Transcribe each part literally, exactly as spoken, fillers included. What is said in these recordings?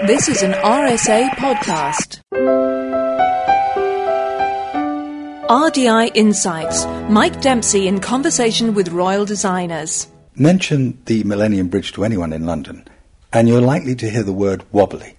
This is an R S A podcast. R D I Insights. Mike Dempsey in conversation with royal designers. Mention the Millennium Bridge to anyone in London, and you're likely to hear the word wobbly.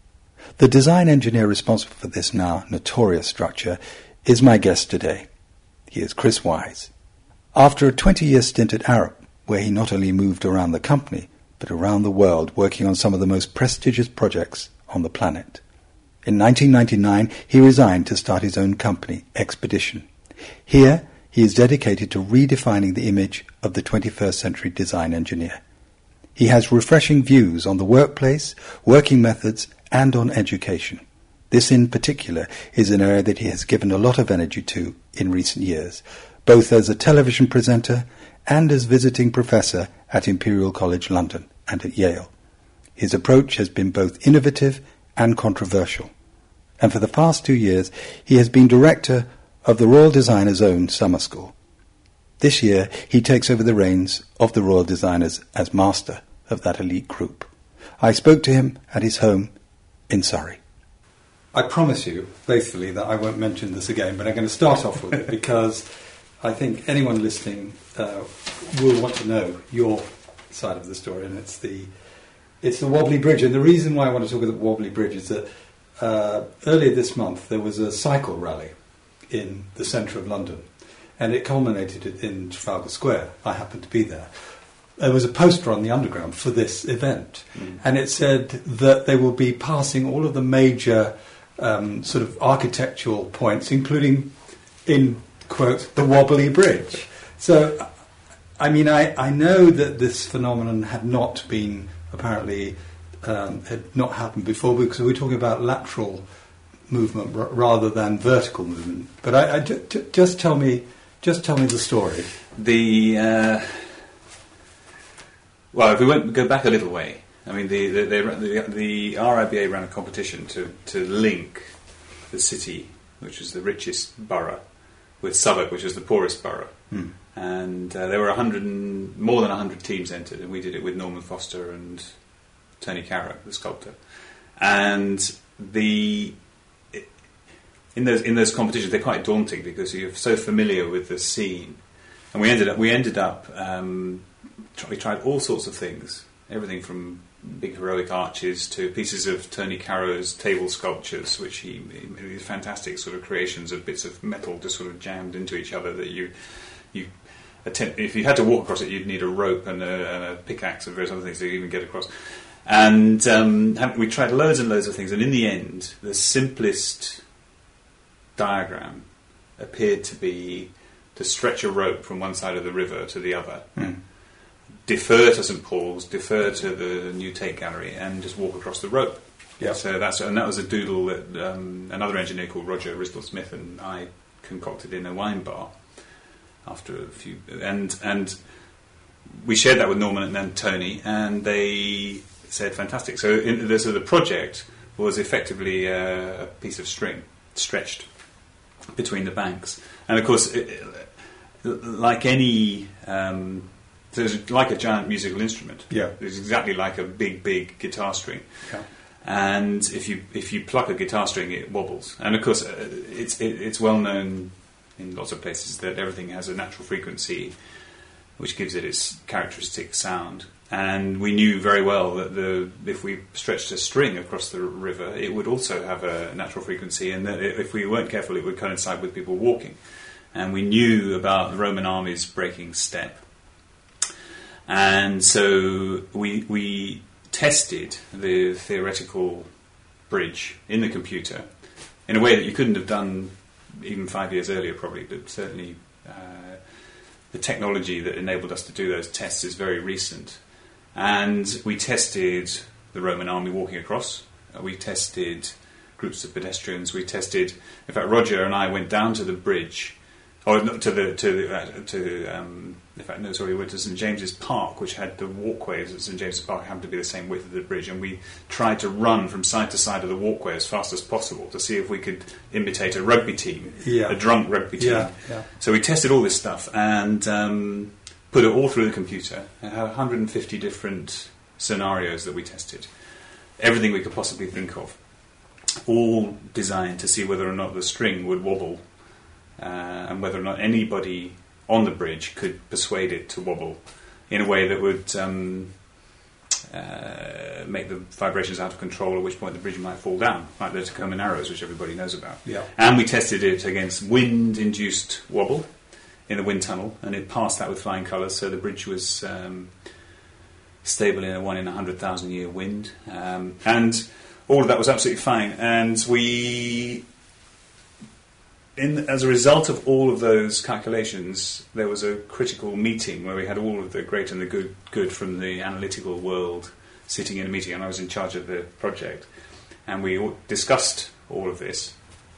The design engineer responsible for this now notorious structure is my guest today. He is Chris Wise. After a twenty-year stint at Arup, where he not only moved around the company, but around the world working on some of the most prestigious projects on the planet. In nineteen ninety-nine, he resigned to start his own company, Expedition. Here, he is dedicated to redefining the image of the twenty-first century design engineer. He has refreshing views on the workplace, working methods, and on education. This in particular is an area that he has given a lot of energy to in recent years, both as a television presenter and as visiting professor at Imperial College London and at Yale. His approach has been both innovative and controversial. And for the past two years, he has been director of the Royal Designers' own summer school. This year, he takes over the reins of the Royal Designers as master of that elite group. I spoke to him at his home in Surrey. I promise you, faithfully, that I won't mention this again, but I'm going to start off with it because I think anyone listening uh, will want to know your side of the story, and it's the it's the Wobbly Bridge. And the reason why I want to talk about the Wobbly Bridge is that uh, earlier this month there was a cycle rally in the centre of London, and it culminated in Trafalgar Square. I happened to be there. There was a poster on the Underground for this event, mm. and it said that they will be passing all of the major um, sort of architectural points, including, in quote, the Wobbly Bridge. So, I mean, I, I know that this phenomenon had not been, apparently, um, had not happened before, because we're talking about lateral movement r- rather than vertical movement. But I, I j- j- just tell me, just tell me the story. The uh, well, if we went go back a little way, I mean, the the, the, the, the R I B A ran a competition to to link the city, which was the richest borough, with Southwark, which was the poorest borough. Hmm. And uh, there were a hundred and, more than a hundred teams entered, and we did it with Norman Foster and Tony Caro, the sculptor. And the in those in those competitions, they're quite daunting because you're so familiar with the scene. And we ended up we ended up um, we tried all sorts of things, everything from big heroic arches to pieces of Tony Caro's table sculptures, which he, he these fantastic sort of creations of bits of metal just sort of jammed into each other that you you attempt, if you had to walk across it, you'd need a rope and a, and a pickaxe and various other things to even get across. And um, we tried loads and loads of things, and in the end, the simplest diagram appeared to be to stretch a rope from one side of the river to the other. Mm. Defer to St Paul's, defer to the New Tate Gallery, and just walk across the rope. Yeah. So that's and that was a doodle that um, another engineer called Roger Risdell Smith and I concocted in a wine bar after a few, and and we shared that with Norman and then Tony, and they said fantastic. So, in, the, so the project was effectively a, a piece of string stretched between the banks, and of course, it, it, like any. Um, So it's like a giant musical instrument. Yeah, it's exactly like a big, big guitar string. Yeah. And if you if you pluck a guitar string, it wobbles. And of course, uh, it's it, it's well known in lots of places that everything has a natural frequency, which gives it its characteristic sound. And we knew very well that the if we stretched a string across the river, it would also have a natural frequency, and that if we weren't careful, it would coincide with people walking. And we knew about the Roman armies breaking step. And so we we tested the theoretical bridge in the computer in a way that you couldn't have done even five years earlier, probably, but certainly uh, the technology that enabled us to do those tests is very recent. And we tested the Roman army walking across. Uh, we tested groups of pedestrians. We tested, in fact, Roger and I went down to the bridge, or to the to the, uh, to um, in fact, no, sorry, we went to St James's Park, which had the walkways at St James's Park happened to be the same width as the bridge, and we tried to run from side to side of the walkway as fast as possible to see if we could imitate a rugby team, yeah. a drunk rugby team. Yeah, yeah. So we tested all this stuff and um, put it all through the computer. It had one hundred fifty different scenarios that we tested. everything we could possibly think of, all designed to see whether or not the string would wobble, uh, and whether or not anybody on the bridge could persuade it to wobble in a way that would um, uh, make the vibrations out of control, at which point the bridge might fall down, like the Tacoma Narrows, which everybody knows about. Yeah. And we tested it against wind-induced wobble in the wind tunnel, and it passed that with flying colours, so the bridge was um, stable in a one in a hundred thousand year wind, um, and all of that was absolutely fine. And we, in as a result of all of those calculations, there was a critical meeting where we had all of the great and the good, good from the analytical world sitting in a meeting, and I was in charge of the project, and we all discussed all of this,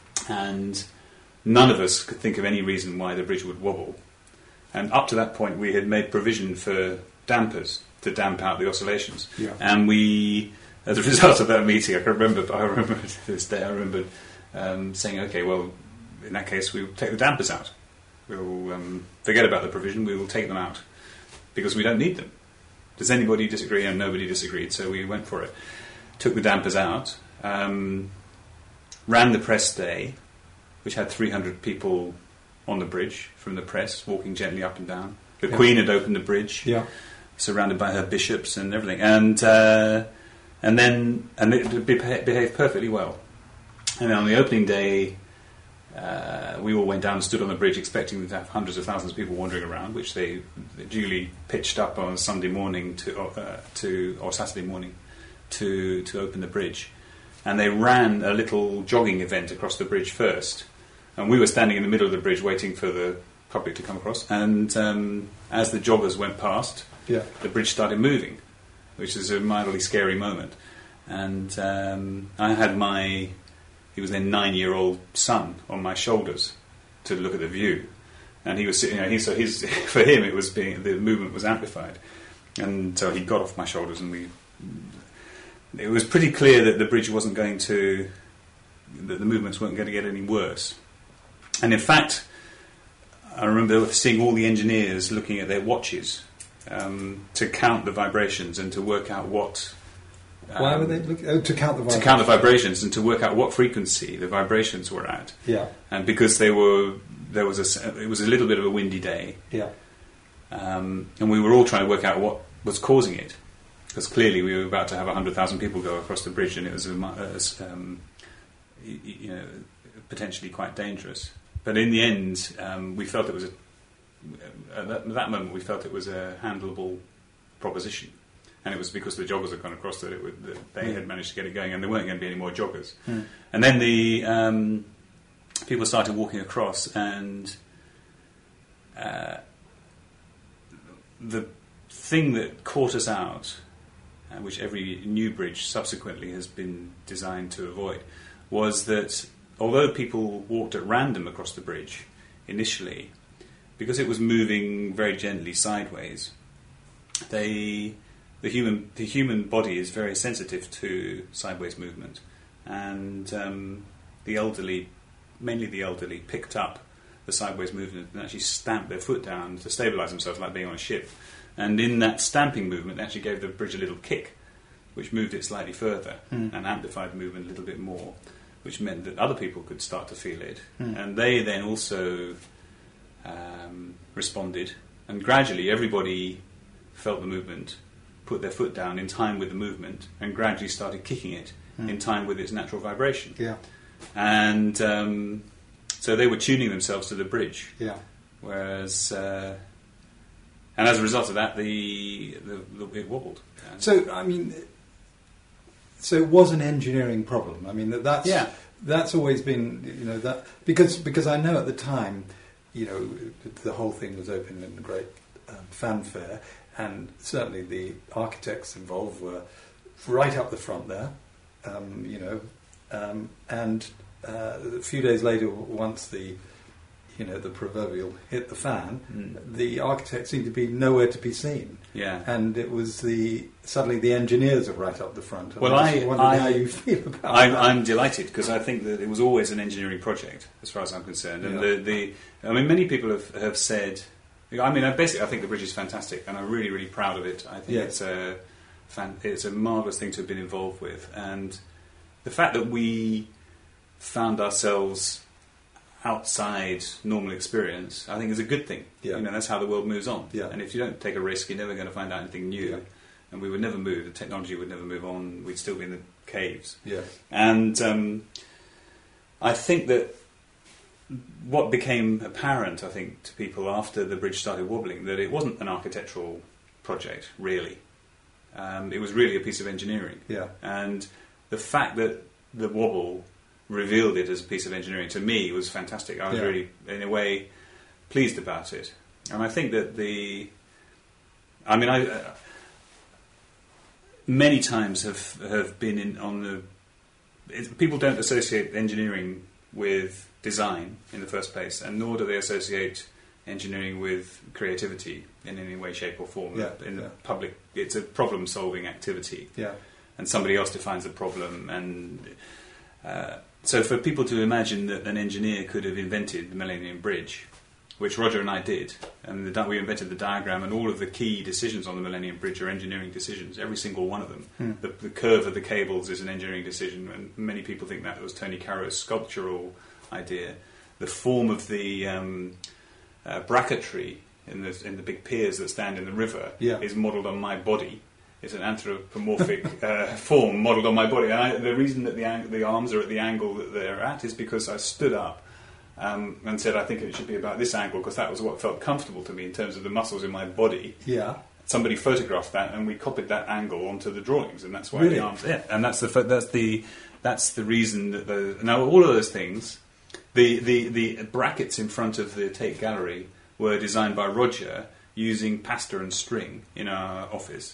and none of us could think of any reason why the bridge would wobble. And up to that point, we had made provision for dampers to damp out the oscillations. Yeah. And we, as a result of that meeting, I can remember, I remember to this day, I remember um, saying, okay, well, in that case, we'll take the dampers out. We'll um, forget about the provision, we will take them out, because we don't need them. Does anybody disagree? And nobody disagreed, so we went for it. Took the dampers out, um, ran the press day, which had three hundred people on the bridge from the press, walking gently up and down. The yeah. Queen had opened the bridge, yeah. surrounded by her bishops and everything, and uh, and then and it beha- behaved perfectly well. And then on the opening day, uh, we all went down and stood on the bridge, expecting to have hundreds of thousands of people wandering around, which they duly pitched up on Sunday morning to uh, to or Saturday morning to to open the bridge. And they ran a little jogging event across the bridge first. And we were standing in the middle of the bridge waiting for the public to come across. And um, as the joggers went past, yeah. the bridge started moving, which is a mildly scary moment. And um, I had my, he was then nine-year-old son on my shoulders to look at the view. And he was sitting, you know, he, so his, for him it was being, the movement was amplified. And so he got off my shoulders, and we... It was pretty clear that the bridge wasn't going to, that the movements weren't going to get any worse. And in fact, I remember seeing all the engineers looking at their watches um, to count the vibrations and to work out what... Um, Why were they looking? Oh, to count the vibrations. To count the vibrations and to work out what frequency the vibrations were at. Yeah. And because they were, there was a, it was a little bit of a windy day. Yeah. Um, and we were all trying to work out what was causing it. Because clearly we were about to have one hundred thousand people go across the bridge, and it was a, um, you know, potentially quite dangerous. But in the end, um, we felt it was a, at that, at that moment we felt it was a handleable proposition, and it was because the joggers had gone across that, it would, that they mm. had managed to get it going, and there weren't going to be any more joggers. Mm. And then the um, people started walking across, and uh, the thing that caught us out, Uh, which every new bridge subsequently has been designed to avoid, was that although people walked at random across the bridge initially, because it was moving very gently sideways, they, the human the human body is very sensitive to sideways movement, and um, the elderly, mainly the elderly, picked up the sideways movement and actually stamped their foot down to stabilise themselves, like being on a ship. And in that stamping movement, they actually gave the bridge a little kick, which moved it slightly further mm. and amplified the movement a little bit more, which meant that other people could start to feel it. Mm. And they then also um, responded. And gradually, everybody felt the movement, put their foot down in time with the movement, and gradually started kicking it mm. in time with its natural vibration. Yeah. And um, so they were tuning themselves to the bridge. Yeah. Whereas... Uh, And as a result of that, the, the, the it wobbled. So, I mean, so it was an engineering problem. I mean, that that's yeah. that's always been, you know, that because because I know at the time, you know, the whole thing was open in great um, fanfare, and certainly the architects involved were right up the front there, um, you know, um, and uh, a few days later, once the you know, the proverbial hit the fan, mm. the architect seemed to be nowhere to be seen. Yeah. And it was the, suddenly the engineers are right up the front. Well, I, I wondered I, how you feel about I, that. I'm delighted, because I think that it was always an engineering project, as far as I'm concerned. And yeah. the, the, I mean, many people have, have said, I mean, basically I think the bridge is fantastic, and I'm really, really proud of it. I think yeah. it's a fan- it's a marvellous thing to have been involved with, and the fact that we found ourselves outside normal experience, I think, is a good thing. Yeah. You know, that's how the world moves on. Yeah. And if you don't take a risk, you're never going to find out anything new. Yeah. And we would never move. The technology would never move on. We'd still be in the caves. Yeah. And um, I think that what became apparent, I think, to people after the bridge started wobbling, that it wasn't an architectural project, really. Um, it was really a piece of engineering. Yeah. And the fact that the wobble revealed it as a piece of engineering, to me, was fantastic. I was Yeah. really, in a way, pleased about it. And I think that the... I mean, I... Uh, many times have have been in on the... It, people don't associate engineering with design in the first place, and nor do they associate engineering with creativity in any way, shape or form. Yeah, in the yeah. public, it's a problem-solving activity. Yeah. And somebody else defines the problem, and uh, so for people to imagine that an engineer could have invented the Millennium Bridge, which Roger and I did, and the, di- we invented the diagram, and all of the key decisions on the Millennium Bridge are engineering decisions, every single one of them. Hmm. The, the curve of the cables is an engineering decision, and many people think that was Tony Caro's sculptural idea. The form of the um, uh, bracketry in the, in the big piers that stand in the river Yeah. is modelled on my body. It's an anthropomorphic uh, form modelled on my body. And I, the reason that the, ang- the arms are at the angle that they're at is because I stood up um, and said, I think it should be about this angle, because that was what felt comfortable to me in terms of the muscles in my body. Yeah. Somebody photographed that, and we copied that angle onto the drawings, and that's why Really? the arms. Yeah, and that's the pho- that's the that's the reason that the now all of those things, the, the the brackets in front of the Tate Gallery were designed by Roger using pasta and string in our office.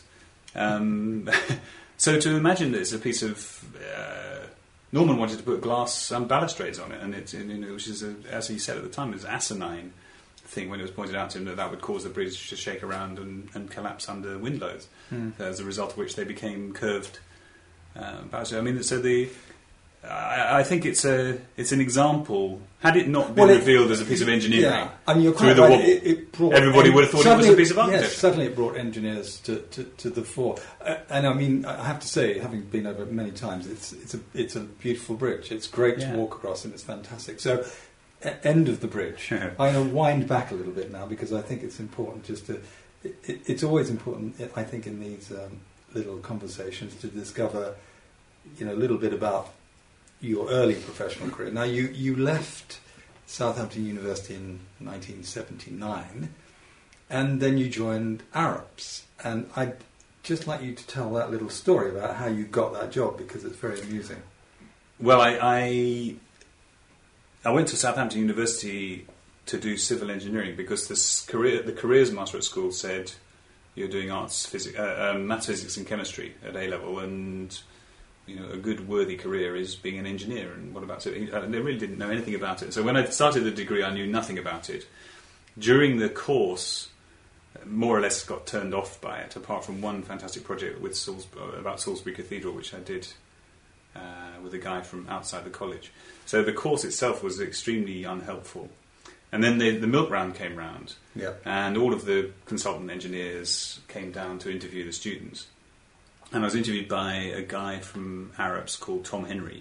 Um, so to imagine that it's a piece of uh, Norman wanted to put glass um, balustrades on it, and it's you know, which is a, as he said at the time, it was asinine thing when it was pointed out to him that that would cause the bridge to shake around and, and collapse under wind loads, Mm. as a result of which they became curved. Uh, balustrades. I mean, so the I, I think it's a it's an example. Had it not been Well, it- revealed as a piece of engineering, Yeah, I mean, you're through quite the right. wobble, It, it brought everybody would have thought it was a suddenly- piece of architecture. Yes, suddenly it brought engineers to, to, to the fore. Uh, and I mean, I have to say, having been over it many times, it's it's a it's a beautiful bridge. It's great Yeah. to walk across, and it's fantastic. So, e- end of the bridge. I'm going to wind back a little bit now, because I think it's important just to. It, it, it's always important, I think, in these um, little conversations to discover, you know, a little bit about your early professional career. Now, you, you left Southampton University in nineteen seventy-nine, and then you joined Arabs. And I'd just like you to tell that little story about how you got that job, because it's very amusing. Well, I, I I went to Southampton University to do civil engineering because this career, the careers master at school said you're doing arts, physics, uh, um, maths, physics, and chemistry at A level, and you know a good, worthy career is being an engineer. And what about it? And they really didn't know anything about it. So when I started the degree, I knew nothing about it. During the course, more or less got turned off by it, apart from one fantastic project with Salisbury, about Salisbury Cathedral, which I did uh, with a guy from outside the college. So the course itself was extremely unhelpful. And then the, the milk round came round, Yeah. and all of the consultant engineers came down to interview the students. And I was interviewed by a guy from Arabs called Tom Henry,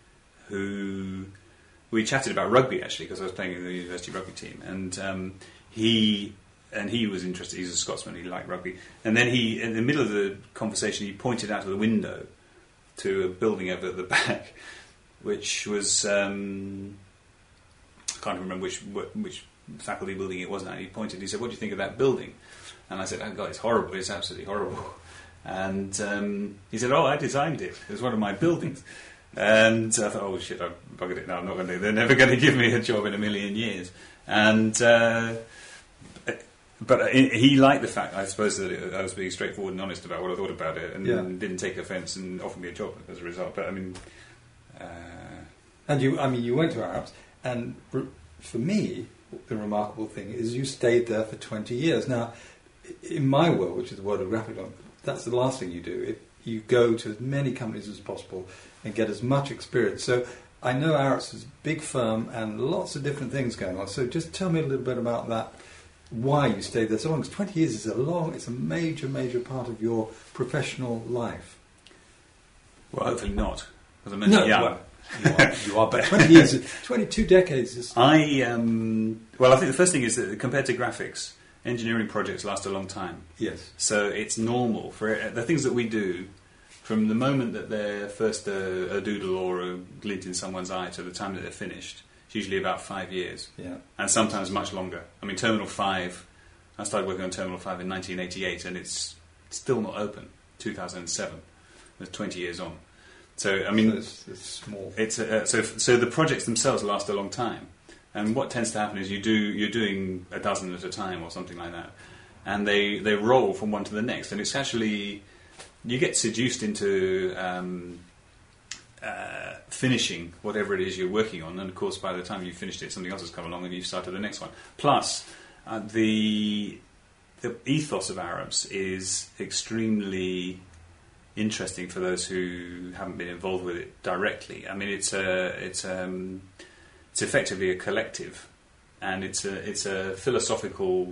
who we chatted about rugby, actually, because I was playing in the university rugby team. And um, he and he was interested. He's a Scotsman. He liked rugby. And then he, in the middle of the conversation, he pointed out of the window to a building over at the back, which was um, I can't remember which which faculty building it was now. He pointed. He said, "What do you think of that building?" And I said, "Oh God, it's horrible. It's absolutely horrible." And um, he said, "Oh, I designed it. It was one of my buildings." And I thought, "Oh shit, I've buggered it now. I'm not going to. They're never going to give me a job in a million years." And uh, but he liked the fact, I suppose, that it, I was being straightforward and honest about what I thought about it, and Yeah. didn't take offence and offered me a job as a result. But I mean, uh, And you, I mean, you went to Arabs, and r- for me, the remarkable thing is you stayed there for twenty years. Now, in my world, which is the world of graphic design, that's the last thing you do. It, you go to as many companies as possible and get as much experience. So I know Arabs is a big firm and lots of different things going on. So just tell me a little bit about that why you stayed there so long. Because twenty years is a long, it's a major, major part of your professional life. Well, hopefully not, because I'm mentioned No, young. well, you are, you are, but twenty years, twenty-two decades is... I, um, well, I think the first thing is that compared to graphics, engineering projects last a long time. Yes. So it's normal for the things that we do, from the moment that they're first a, a doodle or a glint in someone's eye to the time that they're finished. It's usually about five years. Yeah. And sometimes much longer. I mean, Terminal five, I started working on Terminal five in nineteen eighty-eight, and it's still not open, two thousand seven. That's twenty years on. So, I mean... So it's, it's small. It's uh, so, so the projects themselves last a long time. And what tends to happen is you do, you're doing a dozen at a time or something like that. And they, they roll from one to the next. And it's actually... You get seduced into... Um, Uh, finishing whatever it is you're working on, and of course by the time you've finished it, something else has come along and you've started the next one. Plus, uh, the the ethos of Arabs is extremely interesting for those who haven't been involved with it directly. I mean, it's a it's um it's effectively a collective, and it's a it's a philosophical,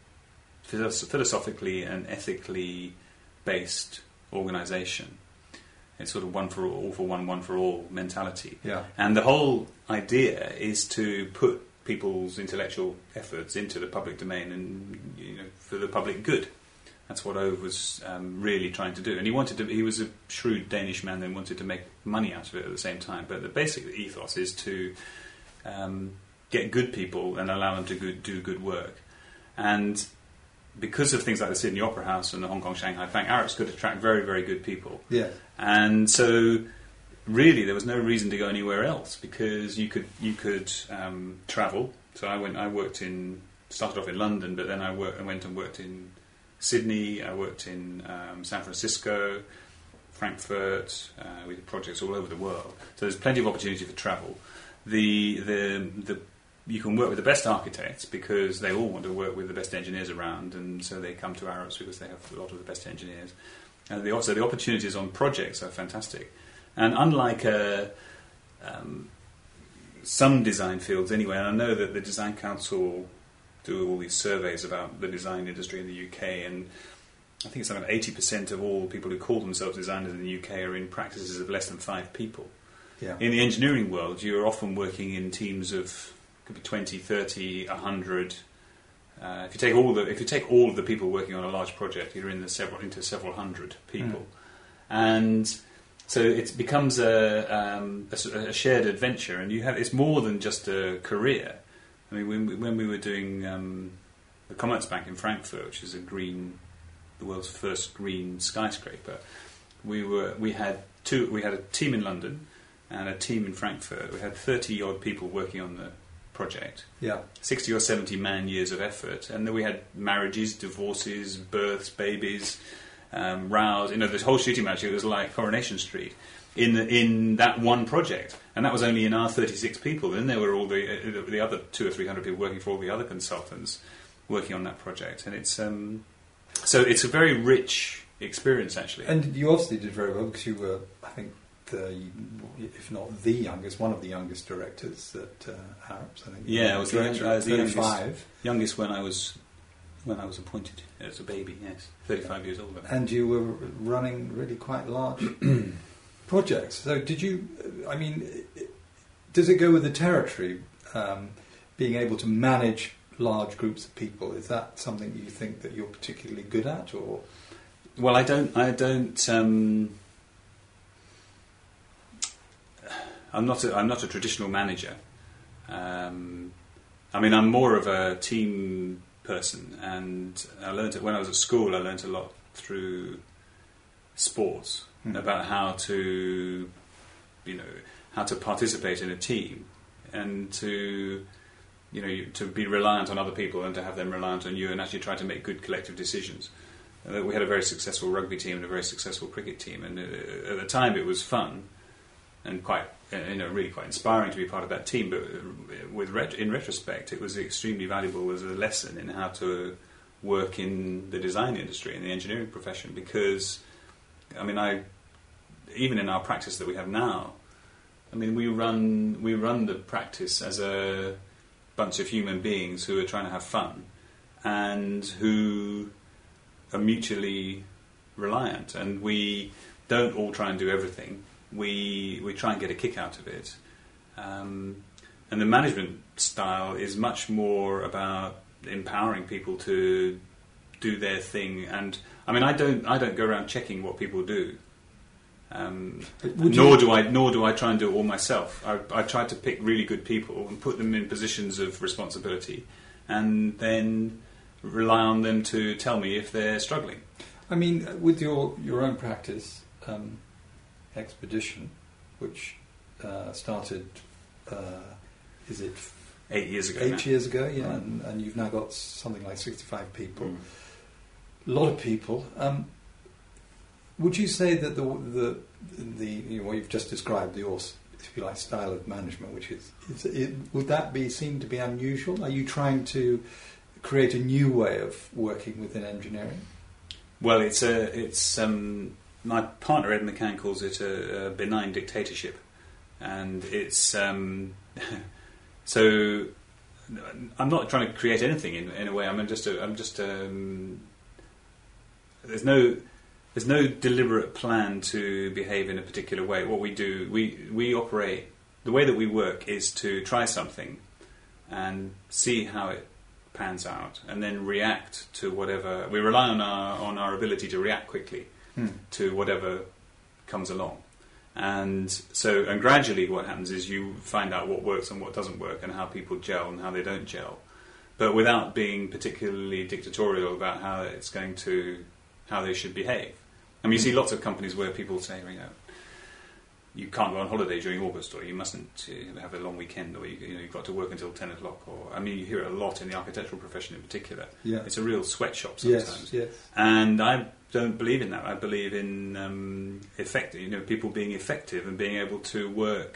philosophically and ethically based organisation. It's sort of one for all, all for one, one for all mentality. Yeah. And the whole idea is to put people's intellectual efforts into the public domain and, you know, for the public good. That's what Ove was um, really trying to do. And he wanted to. He was a shrewd Danish man and wanted to make money out of it at the same time. But the basic ethos is to um, get good people and allow them to good, do good work. And because of things like the Sydney Opera House and the Hong Kong Shanghai Bank, Arabs could attract very, very good people. Yeah. And so, really, there was no reason to go anywhere else because you could you could um, travel. So I went. I worked in started off in London, but then I, worked, I went and worked in Sydney. I worked in um, San Francisco, Frankfurt. Uh, we did projects all over the world. So there's plenty of opportunity for travel. The the the You can work with the best architects because they all want to work with the best engineers around, and so they come to Arabs because they have a lot of the best engineers. And the, also the opportunities on projects are fantastic. And unlike uh, um, some design fields anyway, and I know that the Design Council do all these surveys about the design industry in the U K, and I think it's something like eighty percent of all people who call themselves designers in the U K are in practices of less than five people. Yeah. In the engineering world, you're often working in teams of could be twenty, thirty, a hundred. Uh, if you take all the if you take all of the people working on a large project, you're in the several into several hundred people, mm. and so it becomes a, um, a, a shared adventure, and you have it's more than just a career. I mean, when we, when we were doing um, the Commerzbank in Frankfurt, which is a green, the world's first green skyscraper, we were we had two we had a team in London and a team in Frankfurt. We had thirty odd people working on the project. Yeah. sixty or seventy man years of effort, and then we had marriages, divorces, births, babies, um, rows. You know, this whole shooting match. It was like Coronation Street in the, in that one project, and that was only in our thirty-six people. Then there were all the uh, the other two or three hundred people working for all the other consultants working on that project, and it's um, so it's a very rich experience actually. And you obviously did very well because you were, I think, the, if not the youngest, one of the youngest directors at uh, Arabs. I think. Yeah, I was the, I was the youngest, youngest when I was when I was appointed as a baby. Yes, thirty-five years old. And you were running really quite large projects. So, did you? I mean, does it go with the territory? Um, being able to manage large groups of people, is that something you think that you're particularly good at, or? Well, I don't. I don't. Um, I'm not. A, I'm not a traditional manager. Um, I mean, I'm more of a team person, and I learned it when I was at school. I learned a lot through sports mm. about how to, you know, how to participate in a team, and to, you know, to be reliant on other people and to have them reliant on you, and actually try to make good collective decisions. Uh, we had a very successful rugby team and a very successful cricket team, and uh, at the time it was fun and quite, uh, you know, really quite inspiring to be part of that team. But with ret- in retrospect, it was extremely valuable as a lesson in how to work in the design industry, in the engineering profession. Because, I mean, I even in our practice that we have now, I mean, we run we run the practice as a bunch of human beings who are trying to have fun. and who are mutually reliant. And we don't all try and do everything. We we try and get a kick out of it. Um, and the management style is much more about empowering people to do their thing. And I mean, I don't I don't go around checking what people do. Um, nor do I nor do I try and do it all myself. I, I try to pick really good people and put them in positions of responsibility, and then rely on them to tell me if they're struggling. I mean, with your your own practice, um, Expedition, which uh, started, uh, is it eight years ago? Eight now. years ago, yeah, Mm. and, and you've now got something like sixty-five people. Mm. A lot of people. Um, would you say that the the the you know, what you've just described, your, if you like, style of management, which is, is it, would that be seen to be unusual? Are you trying to create a new way of working within engineering? Well, it's a it's um, my partner Ed McCann calls it a, a benign dictatorship, and it's um, so. I'm not trying to create anything in, in a way. I'm just a, I'm just um, there's no there's no deliberate plan to behave in a particular way. What we do, we we operate. The way that we work is to try something and see how it pans out, and then react to whatever. We rely on our on our ability to react quickly Hmm. to whatever comes along. And so, and gradually what happens is you find out what works and what doesn't work, and how people gel and how they don't gel, but without being particularly dictatorial about how it's going to, how they should behave. I mean, you see lots of companies where people say, you know, you can't go on holiday during August, or you mustn't uh, have a long weekend, or you, you know, you've got to work until ten o'clock. Or I mean, you hear it a lot in the architectural profession in particular. Yeah. It's a real sweatshop sometimes. Yes, yes. And I don't believe in that. I believe in um, effective, you know, people being effective and being able to work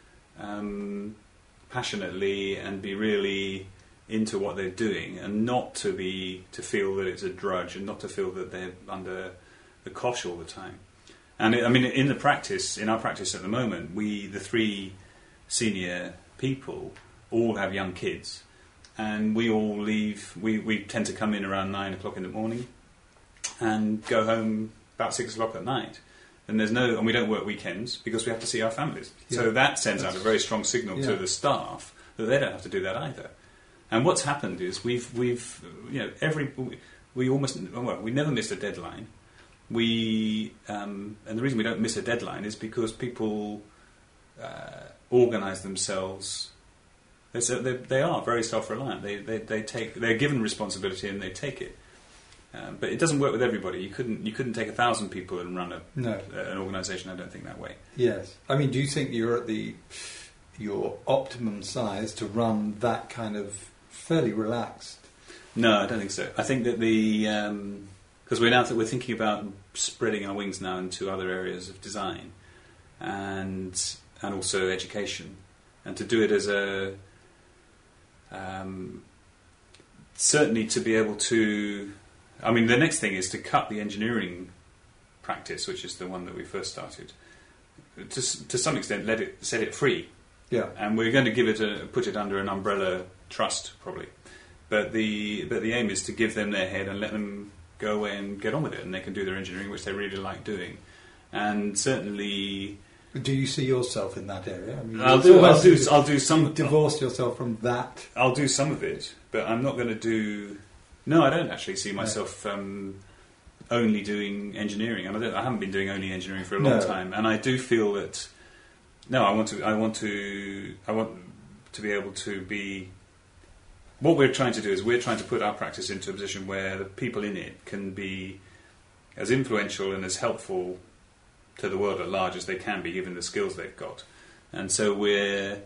um, passionately and be really into what they're doing, and not to be to feel that it's a drudge, and not to feel that they're under the cosh all the time. And it, I mean, in the practice, in our practice at the moment, we, the three senior people, all have young kids, and we all leave. We, we tend to come in around nine o'clock in the morning, and go home about six o'clock at night. And there's no, and we don't work weekends because we have to see our families. Yeah. So that sends That's, out a very strong signal yeah. to the staff that they don't have to do that either. And what's happened is we've we've you know every we almost well we never missed a deadline. We um, and the reason we don't miss a deadline is because people uh, organise themselves. They, they, they are very self-reliant. They, they they take they're given responsibility and they take it. Um, but it doesn't work with everybody. You couldn't you couldn't take a thousand people and run a no. uh, an organisation. I don't think that way. Yes, I mean, do you think you're at the your optimum size to run that kind of fairly relaxed? No, I don't think so. I think that the um, because we're now th- we're thinking about spreading our wings now into other areas of design and and also education, and to do it as a um, certainly to be able to. I mean, the next thing is to cut the engineering practice, which is the one that we first started, to to some extent let it set it free. Yeah, and we're going to give it a put it under an umbrella trust probably, but the but the aim is to give them their head and let them go away and get on with it, and they can do their engineering, which they really like doing. And certainly, do you see yourself in that area? I mean, I'll do I'll do I'll do some. Divorced yourself from that. I'll do some of it, but I'm not going to do. No, I don't actually see myself um, only doing engineering, and I, don't, I haven't been doing only engineering for a long no. time. And I do feel that no, I want to. I want to. I want to be able to be. What we're trying to do is we're trying to put our practice into a position where the people in it can be as influential and as helpful to the world at large as they can be, given the skills they've got. And so we're,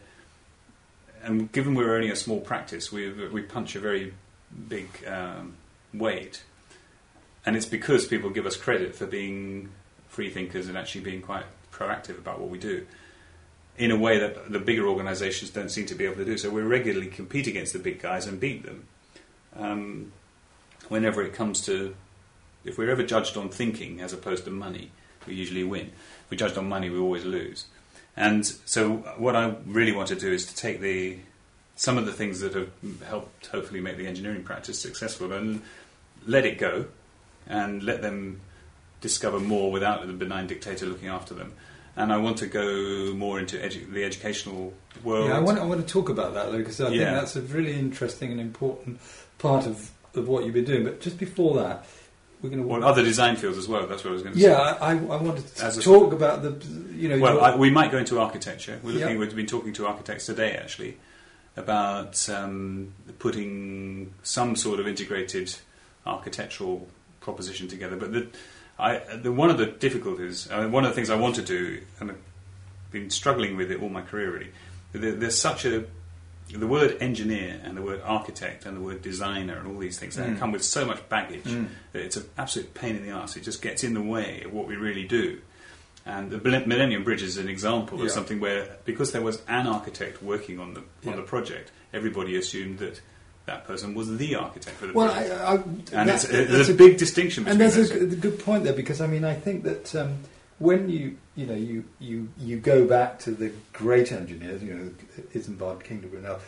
and given we're only a small practice, we we punch a very big um, weight, and it's because people give us credit for being free thinkers and actually being quite proactive about what we do, in a way that the bigger organisations don't seem to be able to do. So we regularly compete against the big guys and beat them. Um, whenever it comes to, if we're ever judged on thinking as opposed to money, we usually win. If we're judged on money, we always lose. And so what I really want to do is to take the some of the things that have helped hopefully make the engineering practice successful, and let it go and let them discover more without the benign dictator looking after them. And I want to go more into edu- the educational world. Yeah, I want, I want to talk about that, Lucas. I think Yeah. that's a really interesting and important part of, of what you've been doing. But just before that, we're going to... Well, other design fields as well, that's what I was going to yeah, say. I, I wanted to As a talk sort of- about the... you know. Well, your- I, we might go into architecture. We're looking. Yeah. We've been talking to architects today, actually, about um, putting some sort of integrated architectural proposition together. But the, I, the, one of the difficulties, uh, one of the things I want to do, and I've been struggling with it all my career, really. There, there's such a the word engineer and the word architect and the word designer and all these things, they Mm. come with so much baggage Mm. that it's an absolute pain in the arse. It just gets in the way of what we really do. And the Millennium Bridge is an example of Yeah. something where, because there was an architect working on the Yeah. on the project, everybody assumed that that person was the architect for the well, project. I, I, and that- it's, that's there's a big distinction And between there's those. a, g- good point there, because I mean I think that um, when you you know you, you you go back to the great engineers, you know, Isambard, Kingdom Brunel,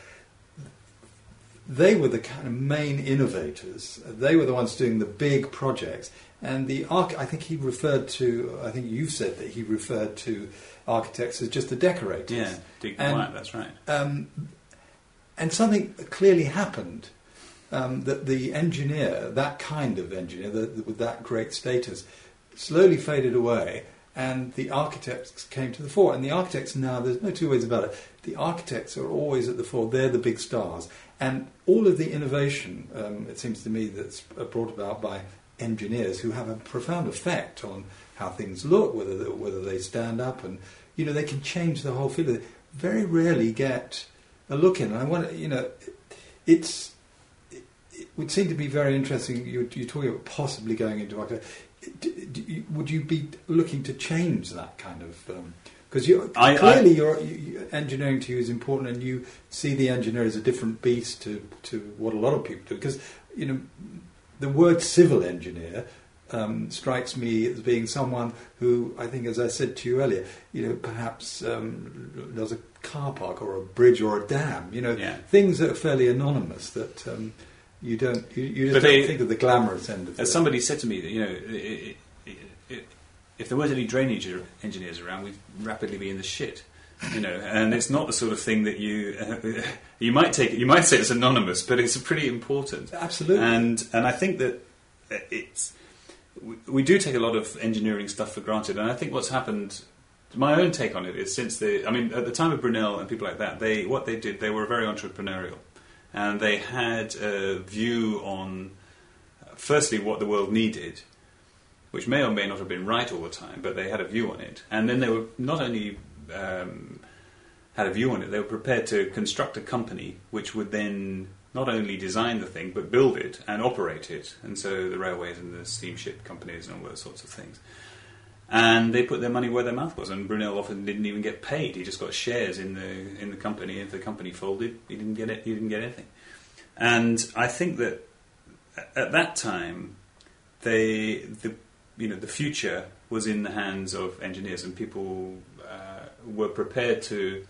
they were the kind of main innovators. They were the ones doing the big projects. And the arch- I think he referred to, I think you've said that he referred to architects as just the decorators. Yeah, Dick And- White, that's right. Um, and something clearly happened, um, that the engineer, that kind of engineer, the, the, with that great status, slowly faded away, and the architects came to the fore. And the architects now, there's no two ways about it, the architects are always at the fore. They're the big stars. And all of the innovation, um, it seems to me, that's brought about by engineers who have a profound effect on how things look, whether they, whether they stand up, and you know they can change the whole feel. They very rarely get a look in. And I want you know, it's it, it would seem to be very interesting. You're, you're talking about possibly going into architecture. D- d- you- would you be looking to change that kind of? Because you I- clearly I- your you, you- engineering to you is important, and you see the engineer as a different beast to to what a lot of people do. Because you know. The word civil engineer um, strikes me as being someone who, I think, as I said to you earlier, you know, perhaps um, does a car park or a bridge or a dam. You know, Yeah. things that are fairly anonymous that um, you don't you, you just But don't they- think of the glamorous end of it. As somebody said to me, that you know, i i i if there weren't any drainage engineers around, we'd rapidly be in the shit. You know, and it's not the sort of thing that you uh, you might take. You might say it's anonymous, but it's pretty important. Absolutely. And and I think that it's we, we do take a lot of engineering stuff for granted. And I think what's happened, my own take on it is since the. I mean, at the time of Brunel and people like that, they what they did, they were very entrepreneurial, and they had a view on, firstly, what the world needed, which may or may not have been right all the time, but they had a view on it, and then they were not only Um, had a view on it. They were prepared to construct a company which would then not only design the thing but build it and operate it, and so the railways and the steamship companies and all those sorts of things. And they put their money where their mouth was, and Brunel often didn't even get paid. He just got shares in the in the company. If the company folded, he didn't get it. He didn't get anything. And I think that at that time, they the you know the future was in the hands of engineers, and people uh, were prepared to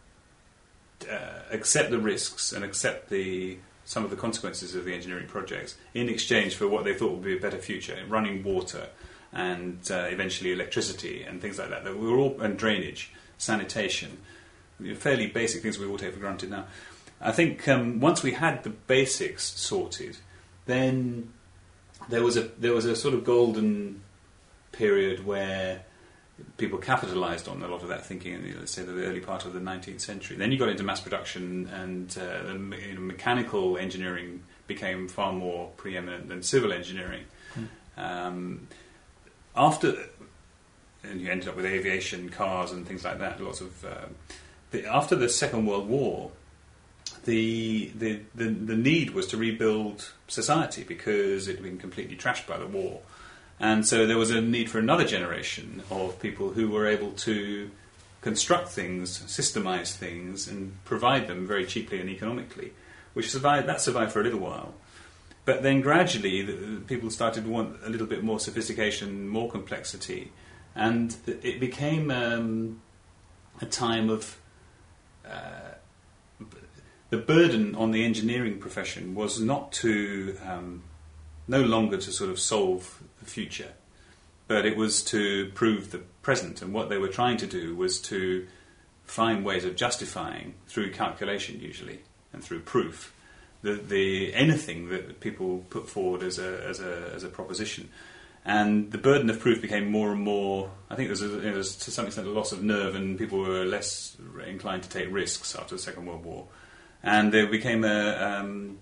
uh, accept the risks and accept the some of the consequences of the engineering projects in exchange for what they thought would be a better future, running water and uh, eventually electricity and things like that. That we were all and drainage, sanitation, fairly basic things we all take for granted now. I think um, once we had the basics sorted, then there was a there was a sort of golden period where people capitalised on a lot of that thinking in, let's say, the early part of the nineteenth century. Then you got into mass production, and uh, the me- you know, mechanical engineering became far more preeminent than civil engineering. Mm. Um, after, and you ended up with aviation, cars, and things like that. Lots of uh, the, after the Second World War, the, the the the need was to rebuild society because it had been completely trashed by the war. And so there was a need for another generation of people who were able to construct things, systemize things, and provide them very cheaply and economically, which survived. That survived for a little while. But then gradually, the, the people started to want a little bit more sophistication, more complexity, and it became um, a time of uh, the burden on the engineering profession was not to, um, no longer to sort of solve the future, but it was to prove the present. And what they were trying to do was to find ways of justifying, through calculation usually, and through proof, the, the anything that people put forward as a, as a, as a proposition. And the burden of proof became more and more, I think there was, a, there was to some extent a loss of nerve, and people were less inclined to take risks after the Second World War. And there became a, um,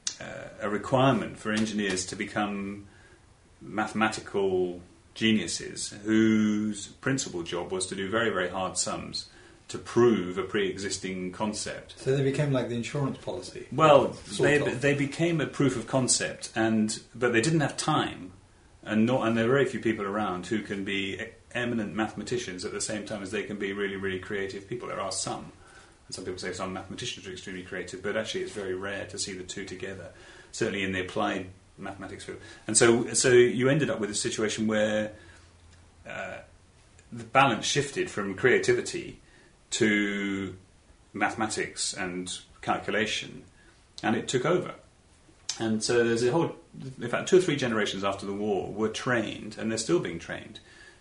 a requirement for engineers to become mathematical geniuses whose principal job was to do very, very hard sums to prove a pre-existing concept. So they became like the insurance policy? Well, they, of. they became a proof of concept, and but they didn't have time. And, not, and there are very few people around who can be eminent mathematicians at the same time as they can be really, really creative people. There are some. And some people say some mathematicians are extremely creative, but actually it's very rare to see the two together, certainly in the applied mathematics field. And so so you ended up with a situation where uh, the balance shifted from creativity to mathematics and calculation, and it took over. And so there's a whole, in fact, two or three generations after the war were trained, and they're still being trained,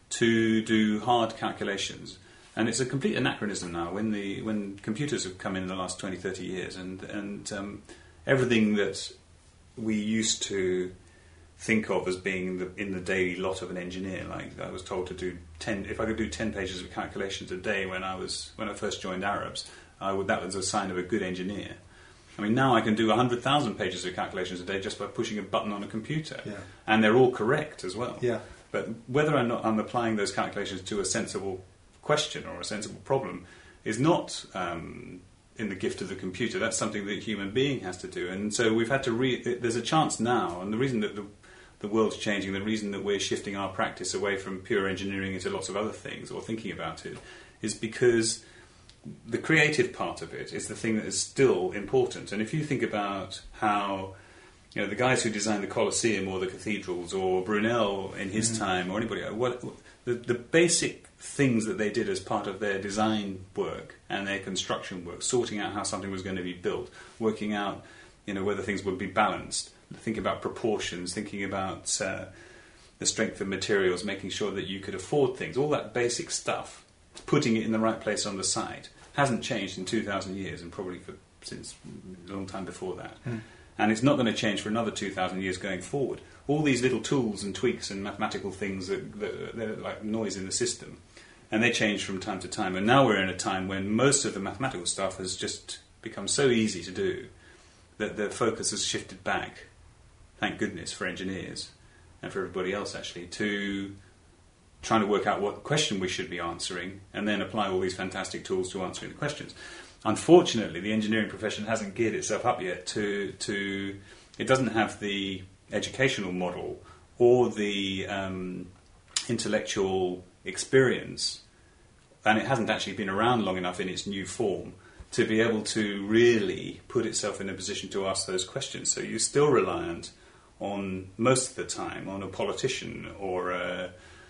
to do hard calculations. And it's a complete anachronism now when the when computers have come in in the last twenty, thirty years, and, and um, everything that we used to think of as being the, in the daily lot of an engineer, like I was told to do ten, if I could do ten pages of calculations a day when I was when I first joined Arabs, I would, that was a sign of a good engineer. I mean, now I can do one hundred thousand pages of calculations a day just by pushing a button on a computer. Yeah. And they're all correct as well. Yeah. But whether or not I'm applying those calculations to a sensible question or a sensible problem is not um, in the gift of the computer. That's something that a human being has to do. And so we've had to... Re- there's a chance now, and the reason that the, the world's changing, the reason that we're shifting our practice away from pure engineering into lots of other things, or thinking about it, is because the creative part of it is the thing that is still important. And if you think about how, you know, the guys who designed the Colosseum or the cathedrals, or Brunel in his mm. time, or anybody, what the, the basic things that they did as part of their design work and their construction work, sorting out how something was going to be built, working out, you know, whether things would be balanced, thinking about proportions, thinking about uh, the strength of materials, making sure that you could afford things, all that basic stuff, putting it in the right place on the site, hasn't changed in two thousand years, and probably for, since a long time before that. Mm. And it's not going to change for another two thousand years going forward. All these little tools and tweaks and mathematical things, that, that they're like noise in the system, and they change from time to time. And now we're in a time when most of the mathematical stuff has just become so easy to do that the focus has shifted back, thank goodness, for engineers and for everybody else actually, to trying to work out what question we should be answering, and then apply all these fantastic tools to answering the questions. Unfortunately, the engineering profession hasn't geared itself up yet to... to it doesn't have the educational model or the um, intellectual experience, and it hasn't actually been around long enough in its new form to be able to really put itself in a position to ask those questions. So you're still reliant on, most of the time, on a politician or a...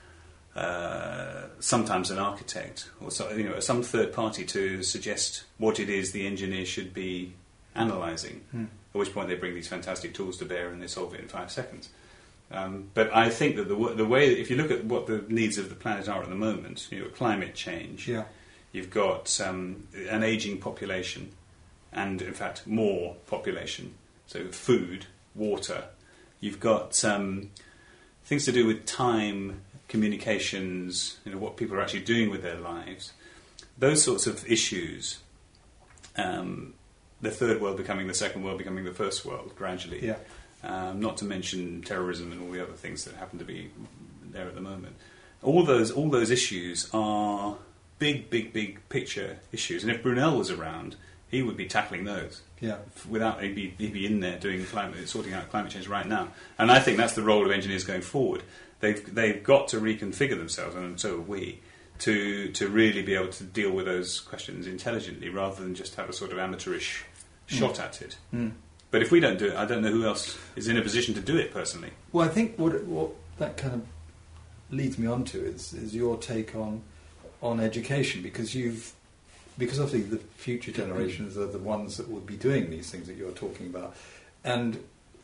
Uh, sometimes an architect or so, you know, some third party to suggest what it is the engineer should be analysing, mm. at which point they bring these fantastic tools to bear and they solve it in five seconds. Um, but I think that the, the way, if you look at what the needs of the planet are at the moment, you know, climate change, yeah. you've got um, an ageing population, and in fact more population, so food, water, you've got um, things to do with time, communications, you know, what people are actually doing with their lives, those sorts of issues, um, the third world becoming the second world, becoming the first world gradually, yeah. um, not to mention terrorism and all the other things that happen to be there at the moment. All those, all those issues are big, big, big picture issues, and if Brunel was around, he would be tackling those. Yeah. Without he'd be, he'd be in there doing climate, sorting out climate change right now. And I think that's the role of engineers going forward. They've they've got to reconfigure themselves, and so have we, to to really be able to deal with those questions intelligently, rather than just have a sort of amateurish mm. shot at it. Mm. But if we don't do it, I don't know who else is in a position to do it personally. Well, I think what what that kind of leads me on to is is your take on on education, because you've because obviously the future generations are the ones that will be doing these things that you're talking about, and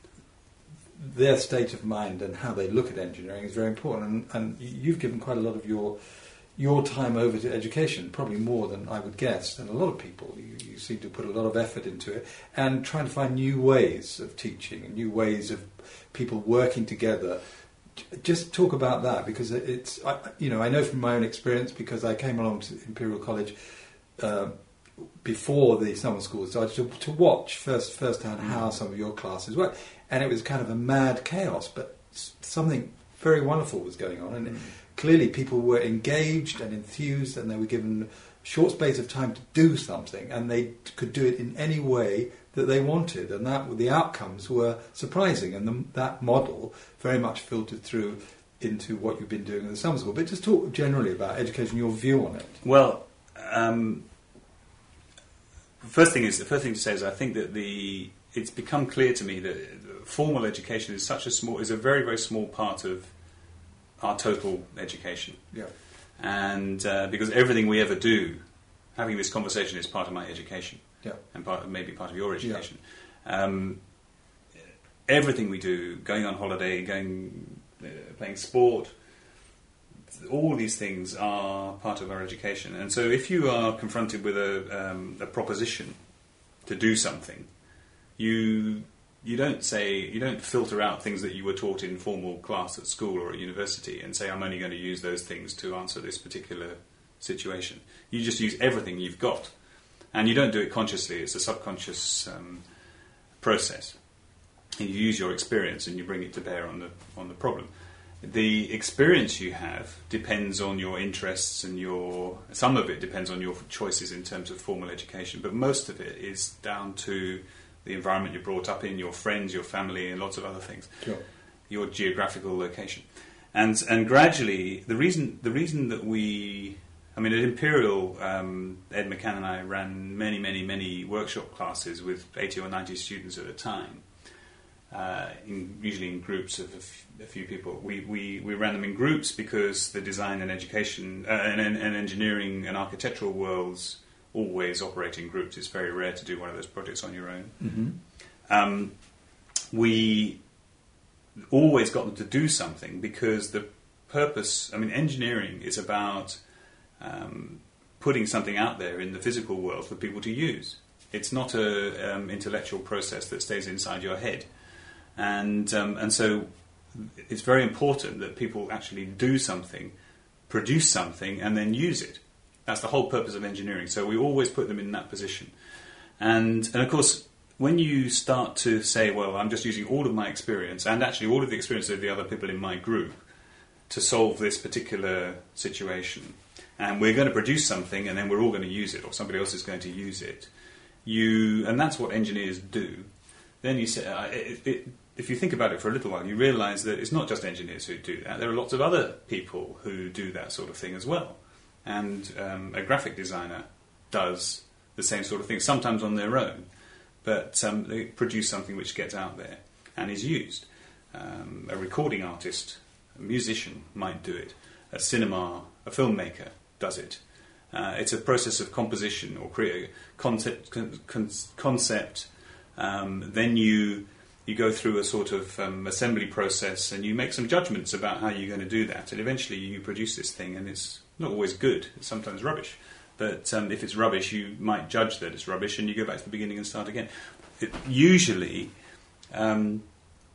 their state of mind and how they look at engineering is very important. And, and you've given quite a lot of your your time over to education, probably more than I would guess, and a lot of people. You, you seem to put a lot of effort into it, and trying to find new ways of teaching and new ways of people working together. Just talk about that, because it's, I, you know, I know from my own experience, because I came along to Imperial College uh, before the summer school started, to, to watch first firsthand how some of your classes work, and it was kind of a mad chaos, but something very wonderful was going on, and mm. clearly people were engaged and enthused, and they were given a short space of time to do something, and they could do it in any way that they wanted, and that the outcomes were surprising, and the, that model very much filtered through into what you've been doing in the summer school. But just talk generally about education, your view on it. Well, um, first thing is the first thing to say is I think that the it's become clear to me that formal education is such a small is a very very small part of our total education. Yeah, and uh, because everything we ever do, having this conversation is part of my education. Yeah. And part, maybe part of your education. Yeah. Um, everything we do, going on holiday, going uh, playing sport, all these things are part of our education. And so, if you are confronted with a, um, a proposition to do something, you you don't say you don't filter out things that you were taught in formal class at school or at university and say, I'm only going to use those things to answer this particular situation. You just use everything you've got. And you don't do it consciously, it's a subconscious um, process. And you use your experience and you bring it to bear on the on the problem. The experience you have depends on your interests and your... Some of it depends on your choices in terms of formal education, but most of it is down to the environment you're brought up in, your friends, your family, and lots of other things. Sure. Your geographical location. And and gradually, the reason the reason that we... I mean, at Imperial, um, Ed McCann and I ran many, many, many workshop classes with eighty or ninety students at a time, uh, in, usually in groups of a, f- a few people. We, we, we ran them in groups because the design and education, uh, and, and engineering and architectural worlds always operate in groups. It's very rare to do one of those projects on your own. Mm-hmm. Um, we always got them to do something because the purpose, I mean, engineering is about... Um, putting something out there in the physical world for people to use. It's not a um, intellectual process that stays inside your head, and um, and so it's very important that people actually do something, produce something, and then use it. That's the whole purpose of engineering. So we always put them in that position, and and of course when you start to say, well, I'm just using all of my experience and actually all of the experience of the other people in my group to solve this particular situation. And we're going to produce something, and then we're all going to use it, or somebody else is going to use it. You, and that's what engineers do. Then you say, uh, it, it, if you think about it for a little while, you realise that it's not just engineers who do that. There are lots of other people who do that sort of thing as well. And um, a graphic designer does the same sort of thing, sometimes on their own, but um, they produce something which gets out there and is used. Um, a recording artist, a musician might do it. A cinema, a filmmaker does it. Uh, it's a process of composition or create concept. Con- con- concept. Um, then you you go through a sort of um, assembly process, and you make some judgments about how you're going to do that. And eventually, you produce this thing, and it's not always good. It's sometimes rubbish. But um, if it's rubbish, you might judge that it's rubbish, and you go back to the beginning and start again. It, usually. Um,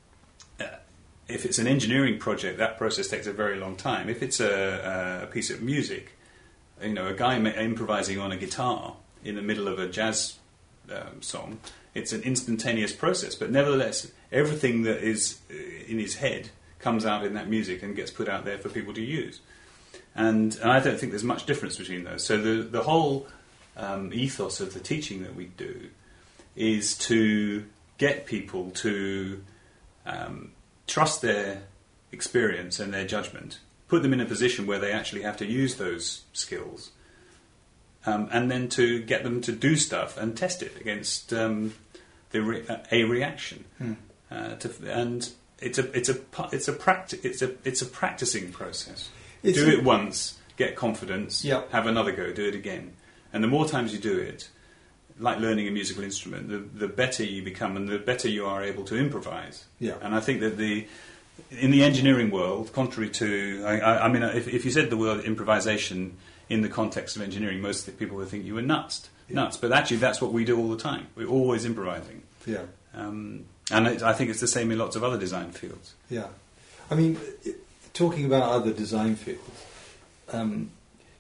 If it's an engineering project, that process takes a very long time. If it's a, a piece of music, you know, a guy improvising on a guitar in the middle of a jazz um, song, it's an instantaneous process. But nevertheless, everything that is in his head comes out in that music and gets put out there for people to use. And, and I don't think there's much difference between those. So the, the whole um, ethos of the teaching that we do is to get people to... Um, trust their experience and their judgment, put them in a position where they actually have to use those skills, um, and then to get them to do stuff and test it against um, the re- a reaction. Hmm. Uh, to, and it's a it's a it's a practi- it's a it's a practicing process. It's do a, it once, get confidence, yeah. have another go, do it again. And the more times you do it, like learning a musical instrument, the, the better you become and the better you are able to improvise. Yeah. And I think that the in the engineering world, contrary to... I, I, I mean, if, if you said the word improvisation in the context of engineering, most of the people would think you were nuts. Yeah. Nuts. But actually, that's what we do all the time. We're always improvising. Yeah. Um, and it, I think it's the same in lots of other design fields. Yeah. I mean, talking about other design fields, um,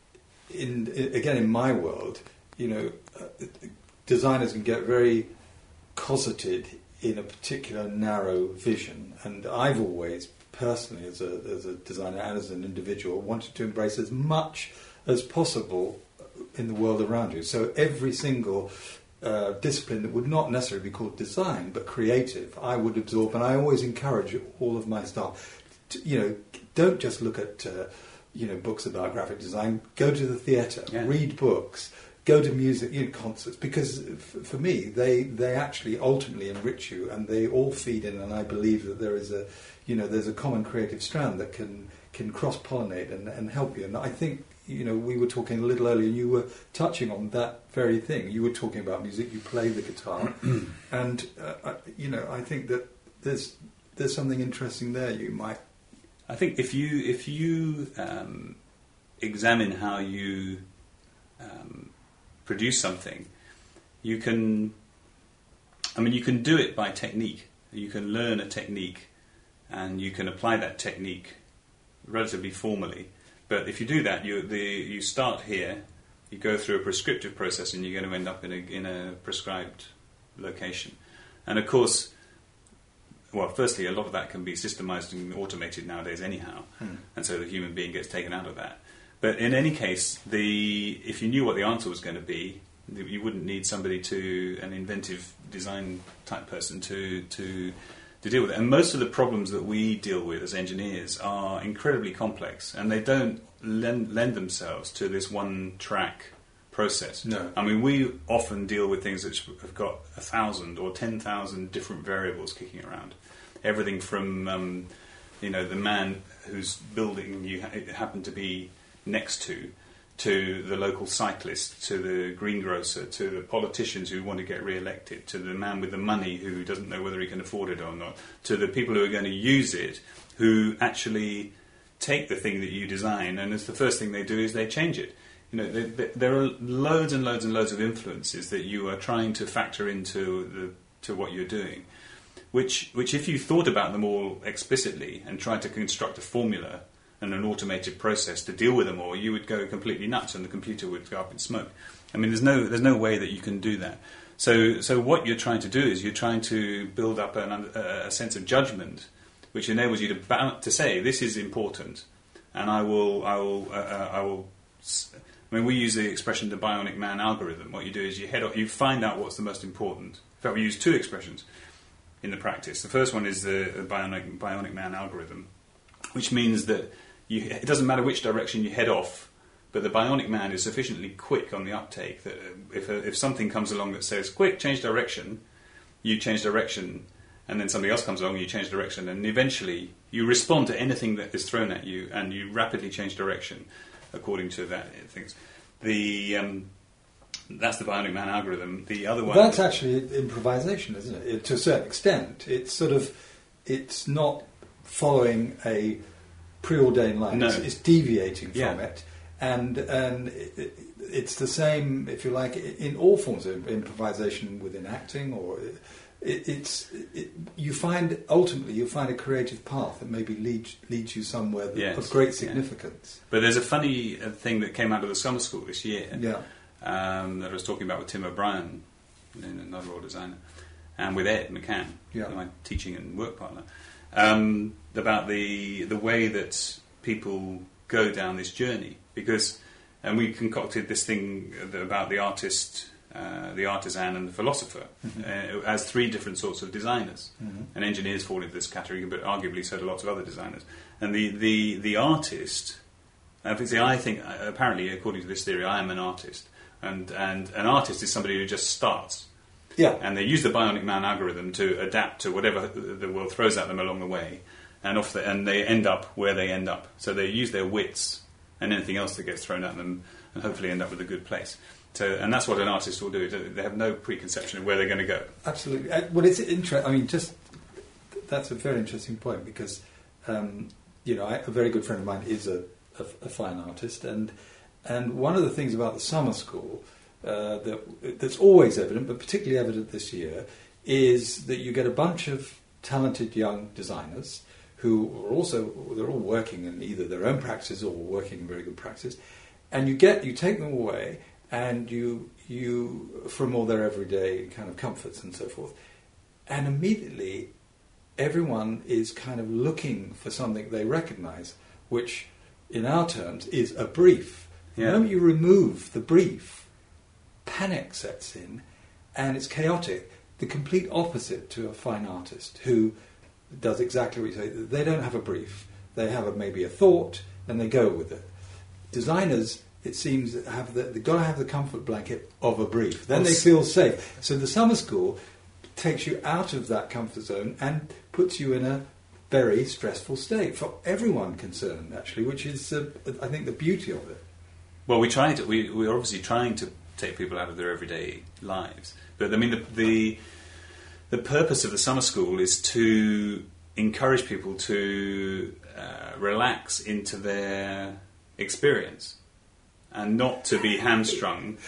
in, in again, in my world, you know, uh, designers can get very cosseted in a particular narrow vision, and I've always, personally, as a, as a designer and as an individual, wanted to embrace as much as possible in the world around you. So every single uh, discipline that would not necessarily be called design, but creative, I would absorb, and I always encourage all of my staff to, you know, don't just look at, uh, you know, books about graphic design, go to the theatre, yeah. read books, go to music, you know, concerts, because f- for me, they, they actually ultimately enrich you, and they all feed in, and I believe that there is a, you know, there's a common creative strand that can, can cross-pollinate and, and help you. And I think, you know, we were talking a little earlier, and you were touching on that very thing. You were talking about music, you play the guitar, and, uh, I, you know, I think that there's there's something interesting there you might... I think if you, if you um, examine how you... Um, produce something, you can, I mean, you can do it by technique. You can learn a technique and you can apply that technique relatively formally. But if you do that, you the you start here, you go through a prescriptive process, and you're going to end up in a in a prescribed location. And of course, well, firstly, a lot of that can be systemized and automated nowadays anyhow, hmm. and so the human being gets taken out of that. But in any case, the if you knew what the answer was going to be, you wouldn't need somebody to, an inventive design type person to to to deal with it. And most of the problems that we deal with as engineers are incredibly complex, and they don't lend, lend themselves to this one-track process. No. I mean, we often deal with things that have got a thousand or ten thousand different variables kicking around. Everything from, um, you know, the man whose building you ha- happen to be next to, to the local cyclist, to the greengrocer, to the politicians who want to get re-elected, to the man with the money who doesn't know whether he can afford it or not, to the people who are going to use it, who actually take the thing that you design, and as the first thing they do is they change it. You know, they, they, there are loads and loads and loads of influences that you are trying to factor into the to what you're doing, which which if you thought about them all explicitly and tried to construct a formula and an automated process to deal with them all, you would go completely nuts, and the computer would go up in smoke. I mean, there's no there's no way that you can do that. So so what you're trying to do is you're trying to build up an, a, a sense of judgment, which enables you to ba- to say this is important, and I will I will uh, uh, I will. I mean, we use the expression the bionic man algorithm. What you do is you head off, you find out what's the most important. In fact, we use two expressions in the practice. The first one is the, the bionic bionic man algorithm, which means that You, it doesn't matter which direction you head off, but the bionic man is sufficiently quick on the uptake that if a, if something comes along that says, quick, change direction, you change direction, and then somebody else comes along, you change direction, and eventually you respond to anything that is thrown at you, and you rapidly change direction according to that. Things. The um, that's the bionic man algorithm. The other one... That's actually improvisation, isn't it? it? To a certain extent. It's sort of... It's not following a preordained line. No. It's, it's deviating from yeah. it, and and it, it's the same, if you like, in all forms of improvisation within acting, or it, it's it, you find ultimately you find a creative path that maybe leads leads you somewhere that, yes. of great significance. Yeah. But there's a funny uh, thing that came out of the summer school this year. Yeah, um, that I was talking about with Tim O'Brien, another old designer, and with Ed McCann, yeah. my teaching and work partner. Um, about the the way that people go down this journey, because and we concocted this thing about the artist, uh, the artisan, and the philosopher mm-hmm. uh, as three different sorts of designers. Mm-hmm. And engineers fall into this category, but arguably so do lots of other designers. And the the the artist, obviously, I think apparently according to this theory, I am an artist, and and an artist is somebody who just starts. Yeah. And they use the bionic man algorithm to adapt to whatever the world throws at them along the way, and off the, and they end up where they end up. So they use their wits and anything else that gets thrown at them, and hopefully end up with a good place. To, and that's what an artist will do. They have no preconception of where they're going to go. Absolutely. Uh, well, it's interesting. I mean, just that's a very interesting point because um, you know, I, a very good friend of mine is a, a, a fine artist, and and one of the things about the summer school uh, that that's always evident, but particularly evident this year, is that you get a bunch of talented young designers who are also they're all working in either their own practices or working in very good practice, and you get you take them away and you you from all their everyday kind of comforts and so forth, and immediately everyone is kind of looking for something they recognise, which in our terms is a brief. Yeah. The moment you remove the brief, panic sets in, and it's chaotic. The complete opposite to a fine artist who does exactly what you say. They don't have a brief. They have a, maybe a thought, and they go with it. Designers, it seems, have the, they've got to have the comfort blanket of a brief. Then they feel safe. So the summer school takes you out of that comfort zone and puts you in a very stressful state for everyone concerned, actually, which is, uh, I think, the beauty of it. Well, we try to. We we're obviously trying to take people out of their everyday lives, but I mean the the, the purpose of the summer school is to encourage people to uh, relax into their experience and not to be hamstrung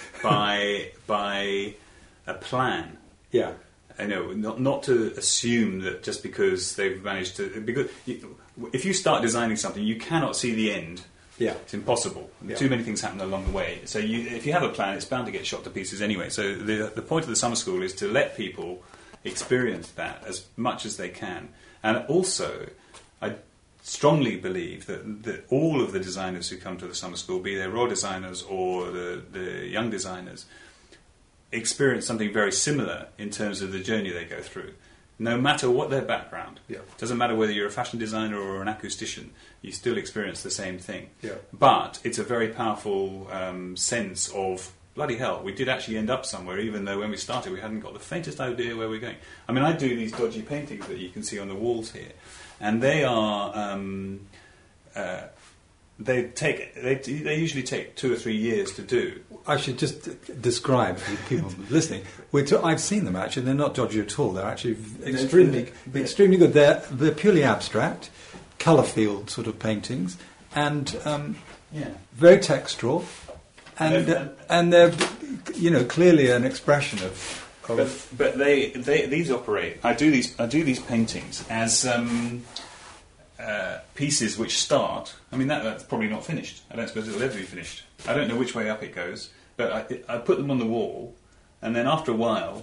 by by a plan. Yeah. I know, not not to assume that just because they've managed to... Because you, if you start designing something, you cannot see the end. Yeah. It's impossible. Yeah. Too many things happen along the way. So you, if you have a plan, it's bound to get shot to pieces anyway. So the the point of the summer school is to let people experience that as much as they can. And also, I strongly believe that, that all of the designers who come to the summer school, be they raw designers or the, the young designers, experience something very similar in terms of the journey they go through. No matter what their background, yeah. Doesn't matter whether you're a fashion designer or an acoustician, you still experience the same thing. Yeah. But it's a very powerful um, sense of, bloody hell, we did actually end up somewhere, even though when we started we hadn't got the faintest idea where we're going. I mean, I do these dodgy paintings that you can see on the walls here, and they are... Um, uh, They take they they usually take two or three years to do. I should just describe for people listening. We're t- I've seen them actually. They're not dodgy at all. They're actually extremely extremely good. They're they're purely abstract, colour field sort of paintings, and um, yeah, very textural, and and, uh, and they're you know clearly an expression of. of but but they, they these operate. I do these I do these paintings as. Um, Uh, pieces which start. I mean, that, that's probably not finished. I don't suppose it'll ever be finished. I don't know which way up it goes, but I, I put them on the wall, and then after a while,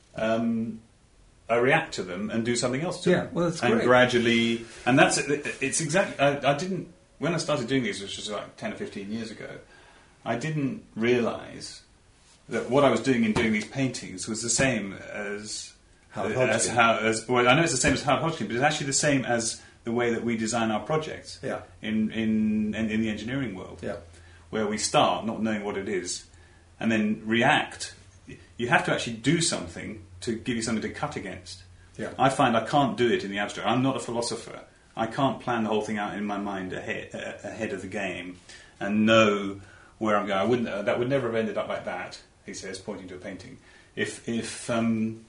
um, I react to them and do something else to yeah, them. well, that's and great. gradually, and that's it, it's exactly. I, I didn't when I started doing these, which was like ten or fifteen years ago. I didn't realise that what I was doing in doing these paintings was the same as Howard uh, as Hodgkin. how as well. I know it's the same as Howard Hodgkin, but it's actually the same as the way that we design our projects yeah. in, in, in, in the engineering world, yeah. where we start not knowing what it is and then react. You have to actually do something to give you something to cut against. Yeah. I find I can't do it in the abstract. I'm not a philosopher. I can't plan the whole thing out in my mind ahead, uh, ahead of the game and know where I'm going. I wouldn't, uh, that would never have ended up like that, he says, pointing to a painting. If, if um,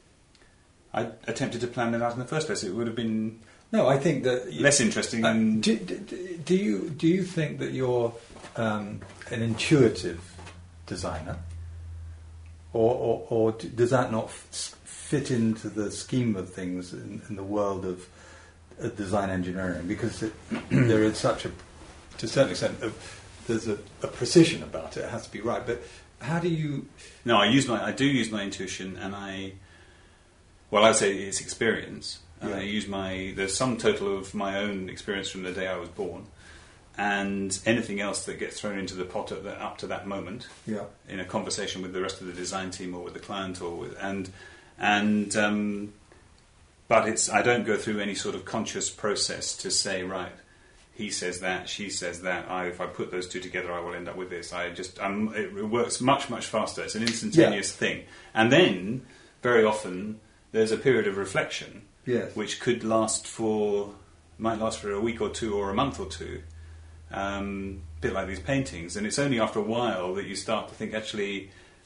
I attempted to plan it out in the first place, it would have been... No, I think that you, less interesting. Uh, than do, do, do you do you think that you're um, an intuitive designer, or, or, or does that not f- fit into the scheme of things in, in the world of uh, design engineering? Because it, there is such a, to a certain extent, a, there's a, a precision about it. It has to be right. But how do you? No, I use my I do use my intuition, and I. Well, I'd say it's experience. Yeah. I use my the sum total of my own experience from the day I was born, and anything else that gets thrown into the pot at the, up to that moment. Yeah. In a conversation with the rest of the design team or with the client or with and and um, but it's I don't go through any sort of conscious process to say right. He says that, she says that. I, if I put those two together, I will end up with this. I just um, it, it works much much faster. It's an instantaneous yeah. thing, and then very often there's a period of reflection. Yes. Which could last for, might last for a week or two or a month or two, um, a bit like these paintings. And it's only after a while that you start to think, actually,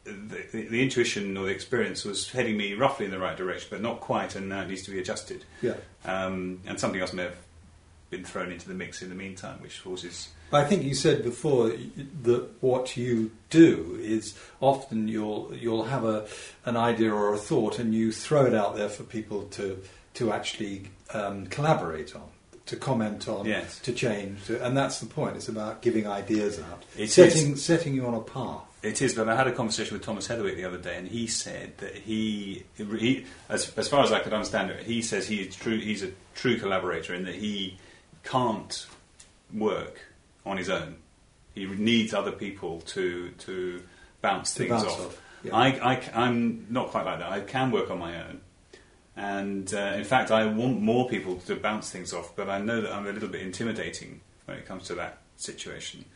the, the, the intuition or the experience was heading me roughly in the right direction, but not quite, and now it needs to be adjusted. Yeah. Um, and something else may have been thrown into the mix in the meantime, which causes... I think you said before that what you do is often you'll you'll have a an idea or a thought and you throw it out there for people to to actually um, collaborate on, to comment on, yes. to change, to, and that's the point. It's about giving ideas out, It setting is. setting you on a path. It is, but I had a conversation with Thomas Heatherwick the other day, and he said that he, he as, as far as I could understand it, he says he is true. He's a true collaborator in that he can't work on his own. He needs other people to to bounce To things bounce off. off, yeah. I, I, am not quite like that. I can work on my own. And uh, in fact, I want more people to bounce things off, but I know that I'm a little bit intimidating when it comes to that situation.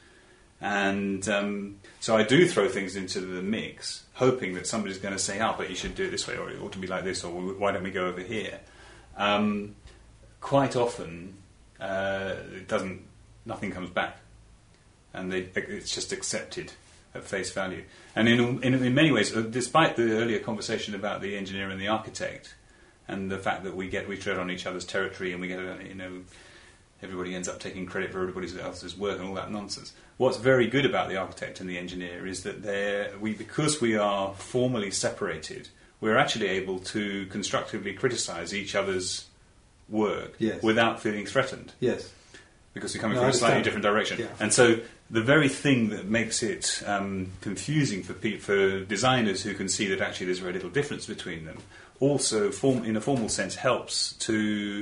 And um, so I do throw things into the mix, hoping that somebody's going to say, oh, but you should do it this way, or it ought to be like this, or why don't we go over here? Um, quite often, uh, it doesn't. Nothing comes back, and they, it's just accepted at face value. And in, in in many ways, despite the earlier conversation about the engineer and the architect, and the fact that we get we tread on each other's territory, and we get you know everybody ends up taking credit for everybody else's work and all that nonsense. What's very good about the architect and the engineer is that they're we because we are formally separated, we're actually able to constructively criticise each other's work Yes. without feeling threatened. Yes. Because you're coming No, from I a slightly understand. different direction. Yeah. And so the very thing that makes it um, confusing for pe- for designers who can see that actually there's very little difference between them, also form, in a formal sense helps to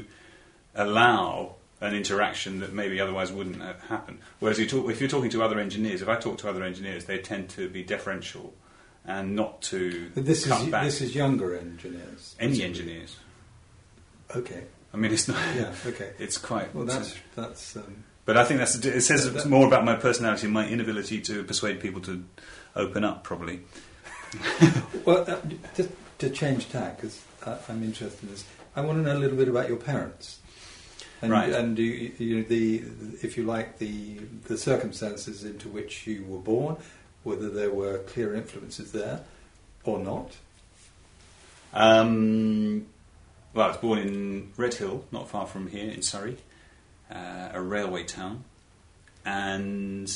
allow an interaction that maybe otherwise wouldn't have happened. Whereas you talk, if you're talking to other engineers, if I talk to other engineers, they tend to be deferential and not to But this cut is back. this is younger engineers. Any engineers. Okay. I mean, it's not... Yeah. Okay. It's quite... Well, that's that's. Um, But I think that's it says That- that- more about my personality and my inability to persuade people to open up, probably. well, uh, just to change tack, because uh, I'm interested in this. I want to know a little bit about your parents, and, Right. and do you, you know, the, if you like, the the circumstances into which you were born, whether there were clear influences there or not. Um, well, I was born in Redhill, not far from here, in Surrey, uh, a railway town, and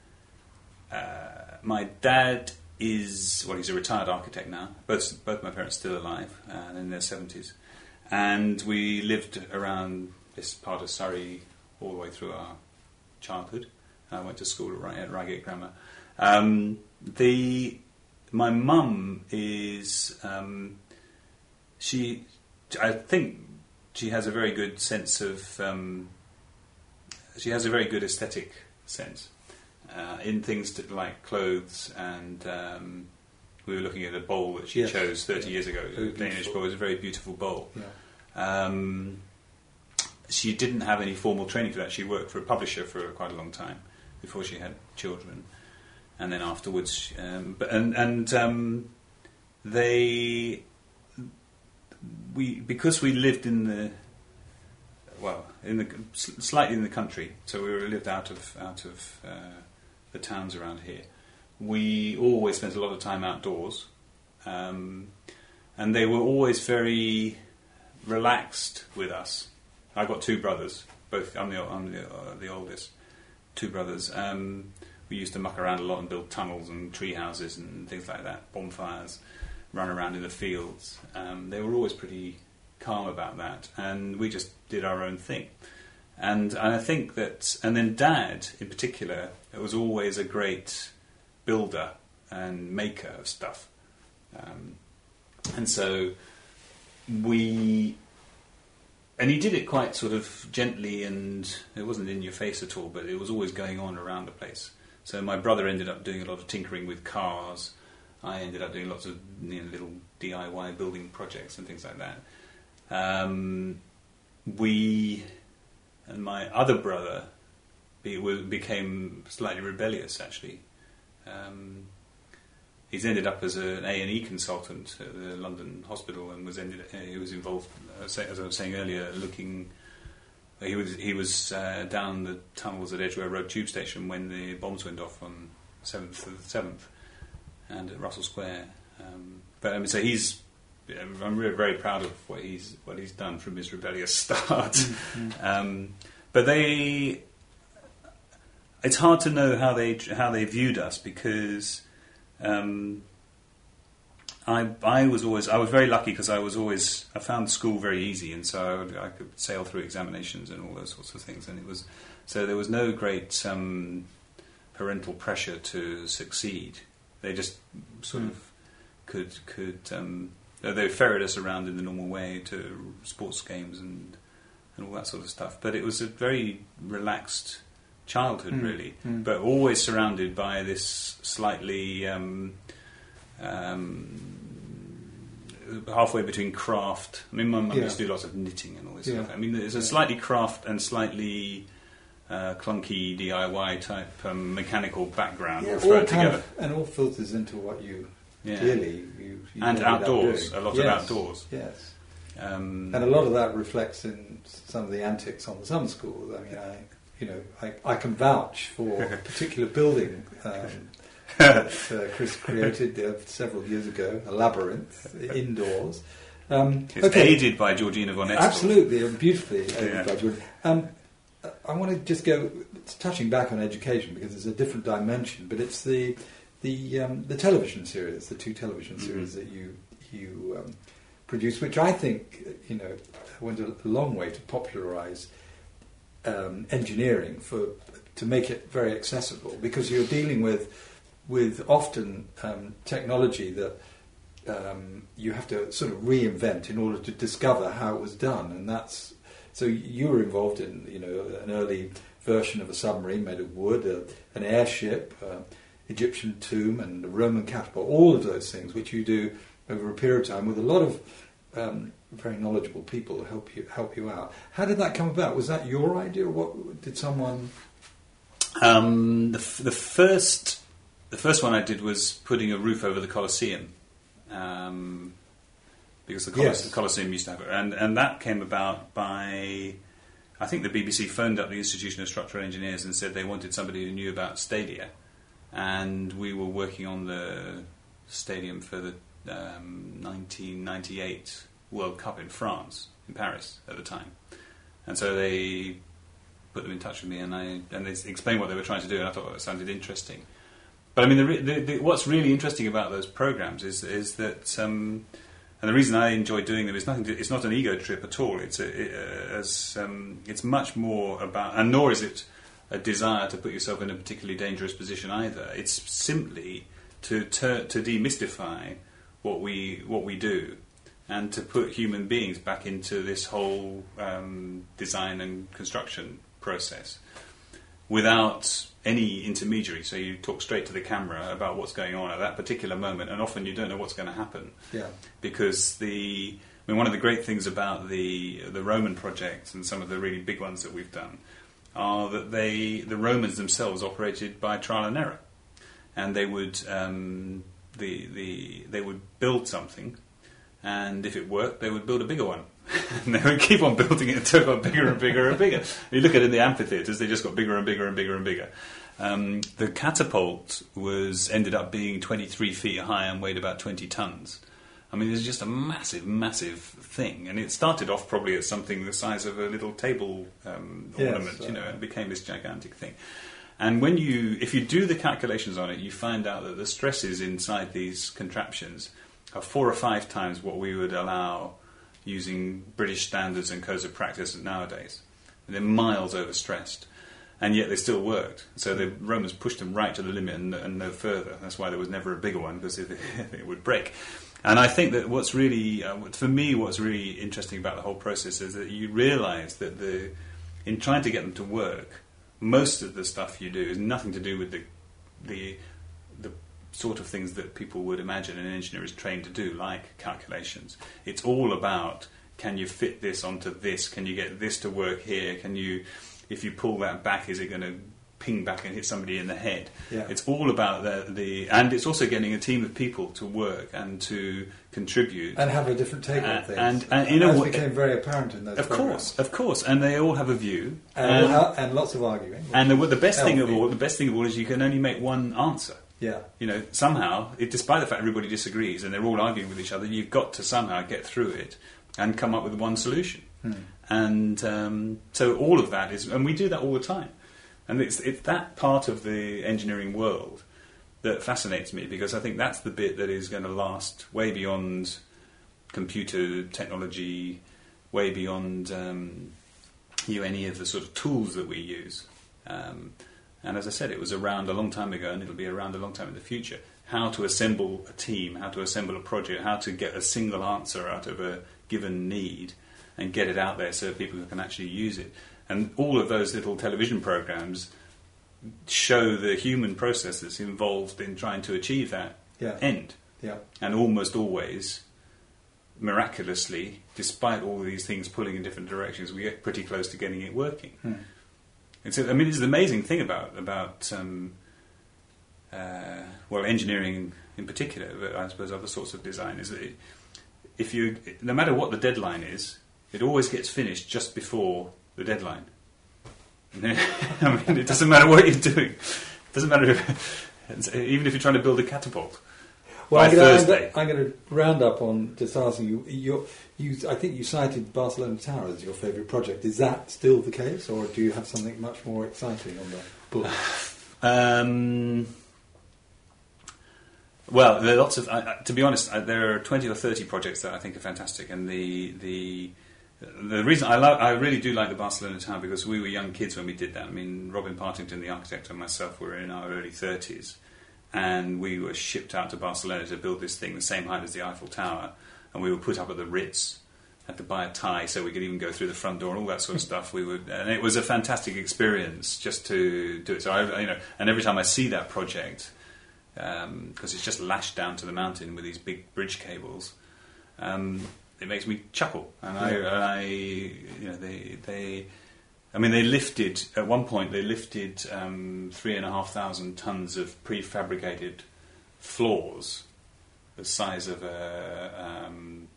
uh, my dad is well, he's a retired architect now. Both both my parents still alive, uh, in their seventies, and we lived around this part of Surrey all the way through our childhood. I went to school at, Ry- at Reigate Grammar. Um, the my mum is um, she. I think she has a very good sense of. Um, she has a very good aesthetic sense uh, in things that, like clothes, and um, we were looking at a bowl that she Yes. chose thirty Yeah. years ago. Very A Danish beautiful. bowl. It was a very beautiful bowl. Yeah. Um, she didn't have any formal training for that. She worked for a publisher for quite a long time before she had children, and then afterwards. Um, but and and um, they we because we lived in the well in the slightly in the country, so we were lived out of out of uh, the towns around here. We always spent a lot of time outdoors, um, and they were always very relaxed with us. I've got two brothers. Both I'm the I'm the, uh, the oldest. Two brothers. Um, we used to muck around a lot and build tunnels and tree houses and things like that. Bonfires, run around in the fields. Um, they were always pretty calm about that, and we just did our own thing. And, and I think that, and then Dad in particular, was always a great builder and maker of stuff. Um, and so we. And he did it quite sort of gently, and it wasn't in your face at all, but it was always going on around the place. So my brother ended up doing a lot of tinkering with cars. I ended up doing lots of you know, little D I Y building projects and things like that. Um, we and my other brother be, became slightly rebellious, actually. Um, He's ended up as an A and E consultant at the London Hospital, and was ended. Uh, he was involved, uh, as I was saying earlier, looking. He was he was uh, down the tunnels at Edgware Road Tube Station when the bombs went off on seventh of the seventh, and at Russell Square. Um, but I mean, so he's. I'm really very proud of what he's what he's done from his rebellious start. Mm-hmm. Um, but they, it's hard to know how they how they viewed us because um, I I was always I was very lucky because I was always I found school very easy, and so I, would, I could sail through examinations and all those sorts of things, and it was so there was no great um, parental pressure to succeed. They just sort mm. of could could. Um, They ferried us around in the normal way to sports games and and all that sort of stuff. But it was a very relaxed childhood, mm. really, mm. but always surrounded by this slightly um, um, halfway between craft. I mean, my mum yeah. used to do lots of knitting and all this yeah. stuff. I mean, there's a yeah. slightly craft and slightly uh, clunky D I Y type um, mechanical background yeah, all thrown together. Of, and all filters into what you... Yeah. Clearly, you, you and outdoors, a lot yes. of outdoors. Yes, um, and a lot of that reflects in some of the antics on the summer school. I mean, I, you know, I, I can vouch for a particular building um, that uh, Chris created uh, several years ago, a labyrinth indoors. Um, it's okay. aided by Georgina von Estel. Absolutely, and beautifully aided yeah. by Georgina. Um, I want to just go touching back on education because it's a different dimension, but it's the The um, the television series, the two television series mm-hmm. that you you um, produced, which I think you know went a long way to popularise um, engineering for to make it very accessible, because you're dealing with with often um, technology that um, you have to sort of reinvent in order to discover how it was done, and that's so you were involved in you know an early version of a submarine made of wood, uh, an airship. Uh, Egyptian tomb and the Roman catapult, all of those things which you do over a period of time with a lot of um, very knowledgeable people to help you help you out. How did that come about? Was that your idea, or what did someone? Um, the, f- the first the first one I did was putting a roof over the Colosseum, um, because the, Colos- yes. the Colosseum used to have it, and and that came about by. I think the B B C phoned up the Institution of Structural Engineers and said they wanted somebody who knew about stadia. And we were working on the stadium for the um, nineteen ninety-eight World Cup in France, in Paris at the time. And so they put them in touch with me, and I and they explained what they were trying to do, and I thought that sounded interesting. But I mean, the, the, the, what's really interesting about those programs is is that, um, and the reason I enjoy doing them is nothing. To, it's not an ego trip at all. It's a, it, uh, as um, it's much more about, and nor is it a desire to put yourself in a particularly dangerous position either. It's simply to ter- to demystify what we what we do, and to put human beings back into this whole um, design and construction process without any intermediary. So you talk straight to the camera about what's going on at that particular moment, and often you don't know what's going to happen. Yeah. Because the I mean, one of the great things about the the Roman projects and some of the really big ones that we've done are that they, the Romans themselves operated by trial and error, and they would um, the the they would build something, and if it worked, they would build a bigger one, and they would keep on building it until it got bigger and bigger and bigger. You look at it in the amphitheatres; they just got bigger and bigger and bigger and bigger. Um, the catapult was ended up being twenty-three feet high and weighed about twenty tons. I mean, it's just a massive, massive thing, and it started off probably as something the size of a little table um, ornament, yes, you know, and it became this gigantic thing. And when you, if you do the calculations on it, you find out that the stresses inside these contraptions are four or five times what we would allow using British standards and codes of practice nowadays. They're miles overstressed, and yet they still worked. So the Romans pushed them right to the limit and, and no further. That's why there was never a bigger one, because it, it would break. And I think that what's really, uh, for me, what's really interesting about the whole process is that you realise that the, in trying to get them to work, most of the stuff you do is nothing to do with the, the, the sort of things that people would imagine an engineer is trained to do, like calculations. It's all about, can you fit this onto this? Can you get this to work here? Can you, if you pull that back, is it going to ping back and hit somebody in the head? Yeah. It's all about the, the... And it's also getting a team of people to work and to contribute. And have a different take on uh, things. And, and, you know As what, became very apparent in those Of programs. course, of course. And they all have a view. And, and, and lots of arguing. and the, the best healthy. thing of all, the best thing of all is you can only make one answer. Yeah. You know, somehow, it, despite the fact everybody disagrees and they're all arguing with each other, you've got to somehow get through it and come up with one solution. Hmm. And um, so all of that is, and we do that all the time. And it's, it's that part of the engineering world that fascinates me, because I think that's the bit that is going to last way beyond computer technology, way beyond um, you know, any of the sort of tools that we use. Um, and as I said, it was around a long time ago, and it'll be around a long time in the future. How to assemble a team, how to assemble a project, how to get a single answer out of a given need and get it out there so people can actually use it. And all of those little television programs show the human processes involved in trying to achieve that yeah. end. Yeah. And almost always, miraculously, despite all of these things pulling in different directions, we get pretty close to getting it working. Hmm. And so, I mean, it's the amazing thing about about um, uh, well, engineering in particular, but I suppose other sorts of design, is that it, if you, no matter what the deadline is, it always gets finished just before the deadline. I mean, it doesn't matter what you're doing. It doesn't matter if, even if you're trying to build a catapult. Well, by I'm gonna, Thursday. I'm going to round up on just asking you, you, you. I think you cited Barcelona Tower as your favourite project. Is that still the case, or do you have something much more exciting on the book? Um, well, there are lots of. Uh, to be honest, uh, there are twenty or thirty projects that I think are fantastic, and the the the reason I love, I really do like the Barcelona Tower, because we were young kids when we did that. I mean, Robin Partington, the architect, and myself were in our early thirties. And we were shipped out to Barcelona to build this thing the same height as the Eiffel Tower, and we were put up at the Ritz, had to buy a tie so we could even go through the front door and all that sort of stuff. We would, and it was a fantastic experience just to do it. So I, you know, and every time I see that project, because um, it's just lashed down to the mountain with these big bridge cables, um, it makes me chuckle. And I, and I, you know, they they. I mean, they lifted, at one point, they lifted um, three and a half thousand tons of prefabricated floors, the size of a um,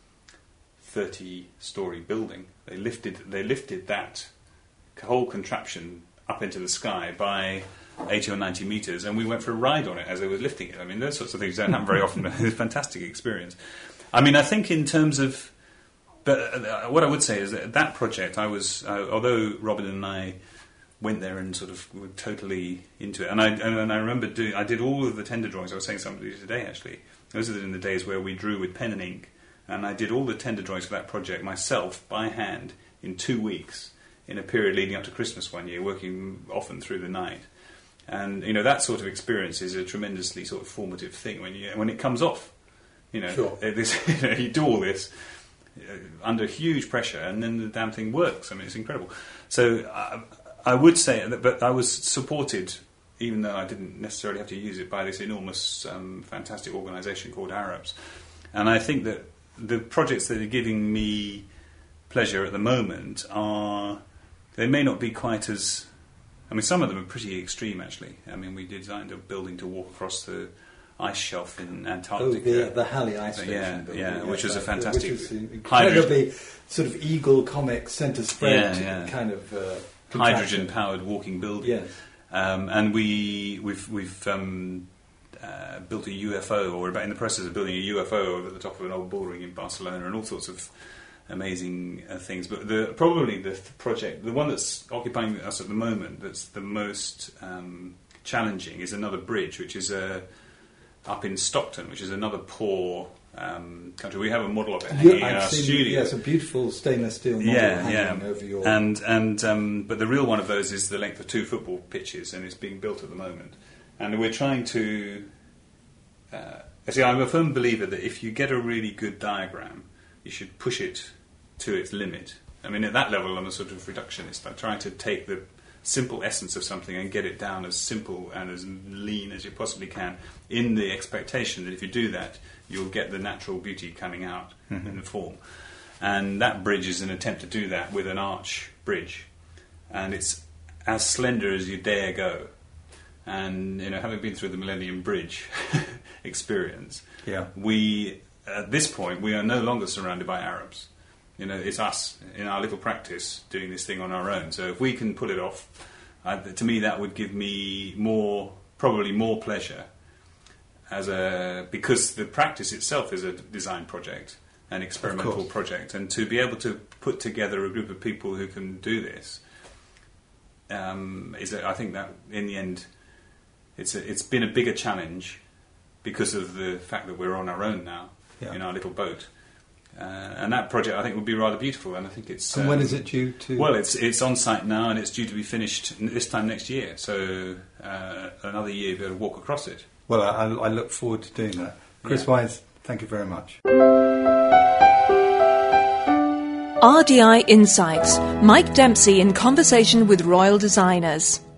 thirty-storey building. They lifted, they lifted that whole contraption up into the sky by eighty or ninety metres, and we went for a ride on it as they were lifting it. I mean, those sorts of things don't happen very often. It's a fantastic experience. I mean, I think in terms of... But uh, what I would say is that that project, I was, uh, although Robin and I went there and sort of were totally into it, and I and, and I remember doing, I did all of the tender drawings. I was saying to somebody today, actually. Those are in the days where we drew with pen and ink, and I did all the tender drawings for that project myself by hand in two weeks in a period leading up to Christmas one year, working often through the night. And you know, that sort of experience is a tremendously sort of formative thing when you when it comes off. You know, sure. this, you do all this under huge pressure, and then the damn thing works. I mean, it's incredible. So I, I would say that, but I was supported, even though I didn't necessarily have to use it, by this enormous, um, fantastic organisation called Arabs. And I think that the projects that are giving me pleasure at the moment are, they may not be quite as, I mean, some of them are pretty extreme, actually. I mean, we designed a building to walk across the ice shelf in Antarctica. Oh, the, the Halley Ice Station yeah, building. Yeah, yeah, which was right, a fantastic... Which was incredibly sort of Eagle comic centre spread yeah, yeah. kind of uh, hydrogen-powered walking building. Yes. Um, and we, we've, we've um, uh, built a U F O, or we're about in the process of building a U F O over the top of an old bullring in Barcelona, and all sorts of amazing uh, things. But the, probably the th- project, the one that's occupying us at the moment, that's the most um, challenging, is another bridge, which is a... up in Stockton, which is another poor um, country. We have a model of it hanging in our studio. Yes, a beautiful stainless steel model yeah, hanging yeah. over your... And, and, um, but the real one of those is the length of two football pitches, and it's being built at the moment. And we're trying to... Uh, see, I'm a firm believer that if you get a really good diagram, you should push it to its limit. I mean, at that level, I'm a sort of reductionist. I'm trying to take the simple essence of something and get it down as simple and as lean as you possibly can, in the expectation that if you do that, you'll get the natural beauty coming out mm-hmm. in the form. And that bridge is an attempt to do that with an arch bridge. And it's as slender as you dare go. And, you know, having been through the Millennium Bridge experience, yeah. we, at this point, we are no longer surrounded by Arabs. You know, it's us in our little practice doing this thing on our own. So if we can pull it off, uh, to me that would give me more probably more pleasure as a because the practice itself is a design project, an experimental project, and to be able to put together a group of people who can do this um, is, a, I think that in the end, it's a, it's been a bigger challenge because of the fact that we're on our own now yeah. in our little boat. Uh, and that project, I think, would be rather beautiful. And I think it's. And um, when is it due to? Well, it's it's on site now, and it's due to be finished this time next year. So uh, another year, you'll be able to walk across it. Well, I, I look forward to doing that. Chris yeah. Wise, thank you very much. R D I Insights. Mike Dempsey in conversation with Royal Designers.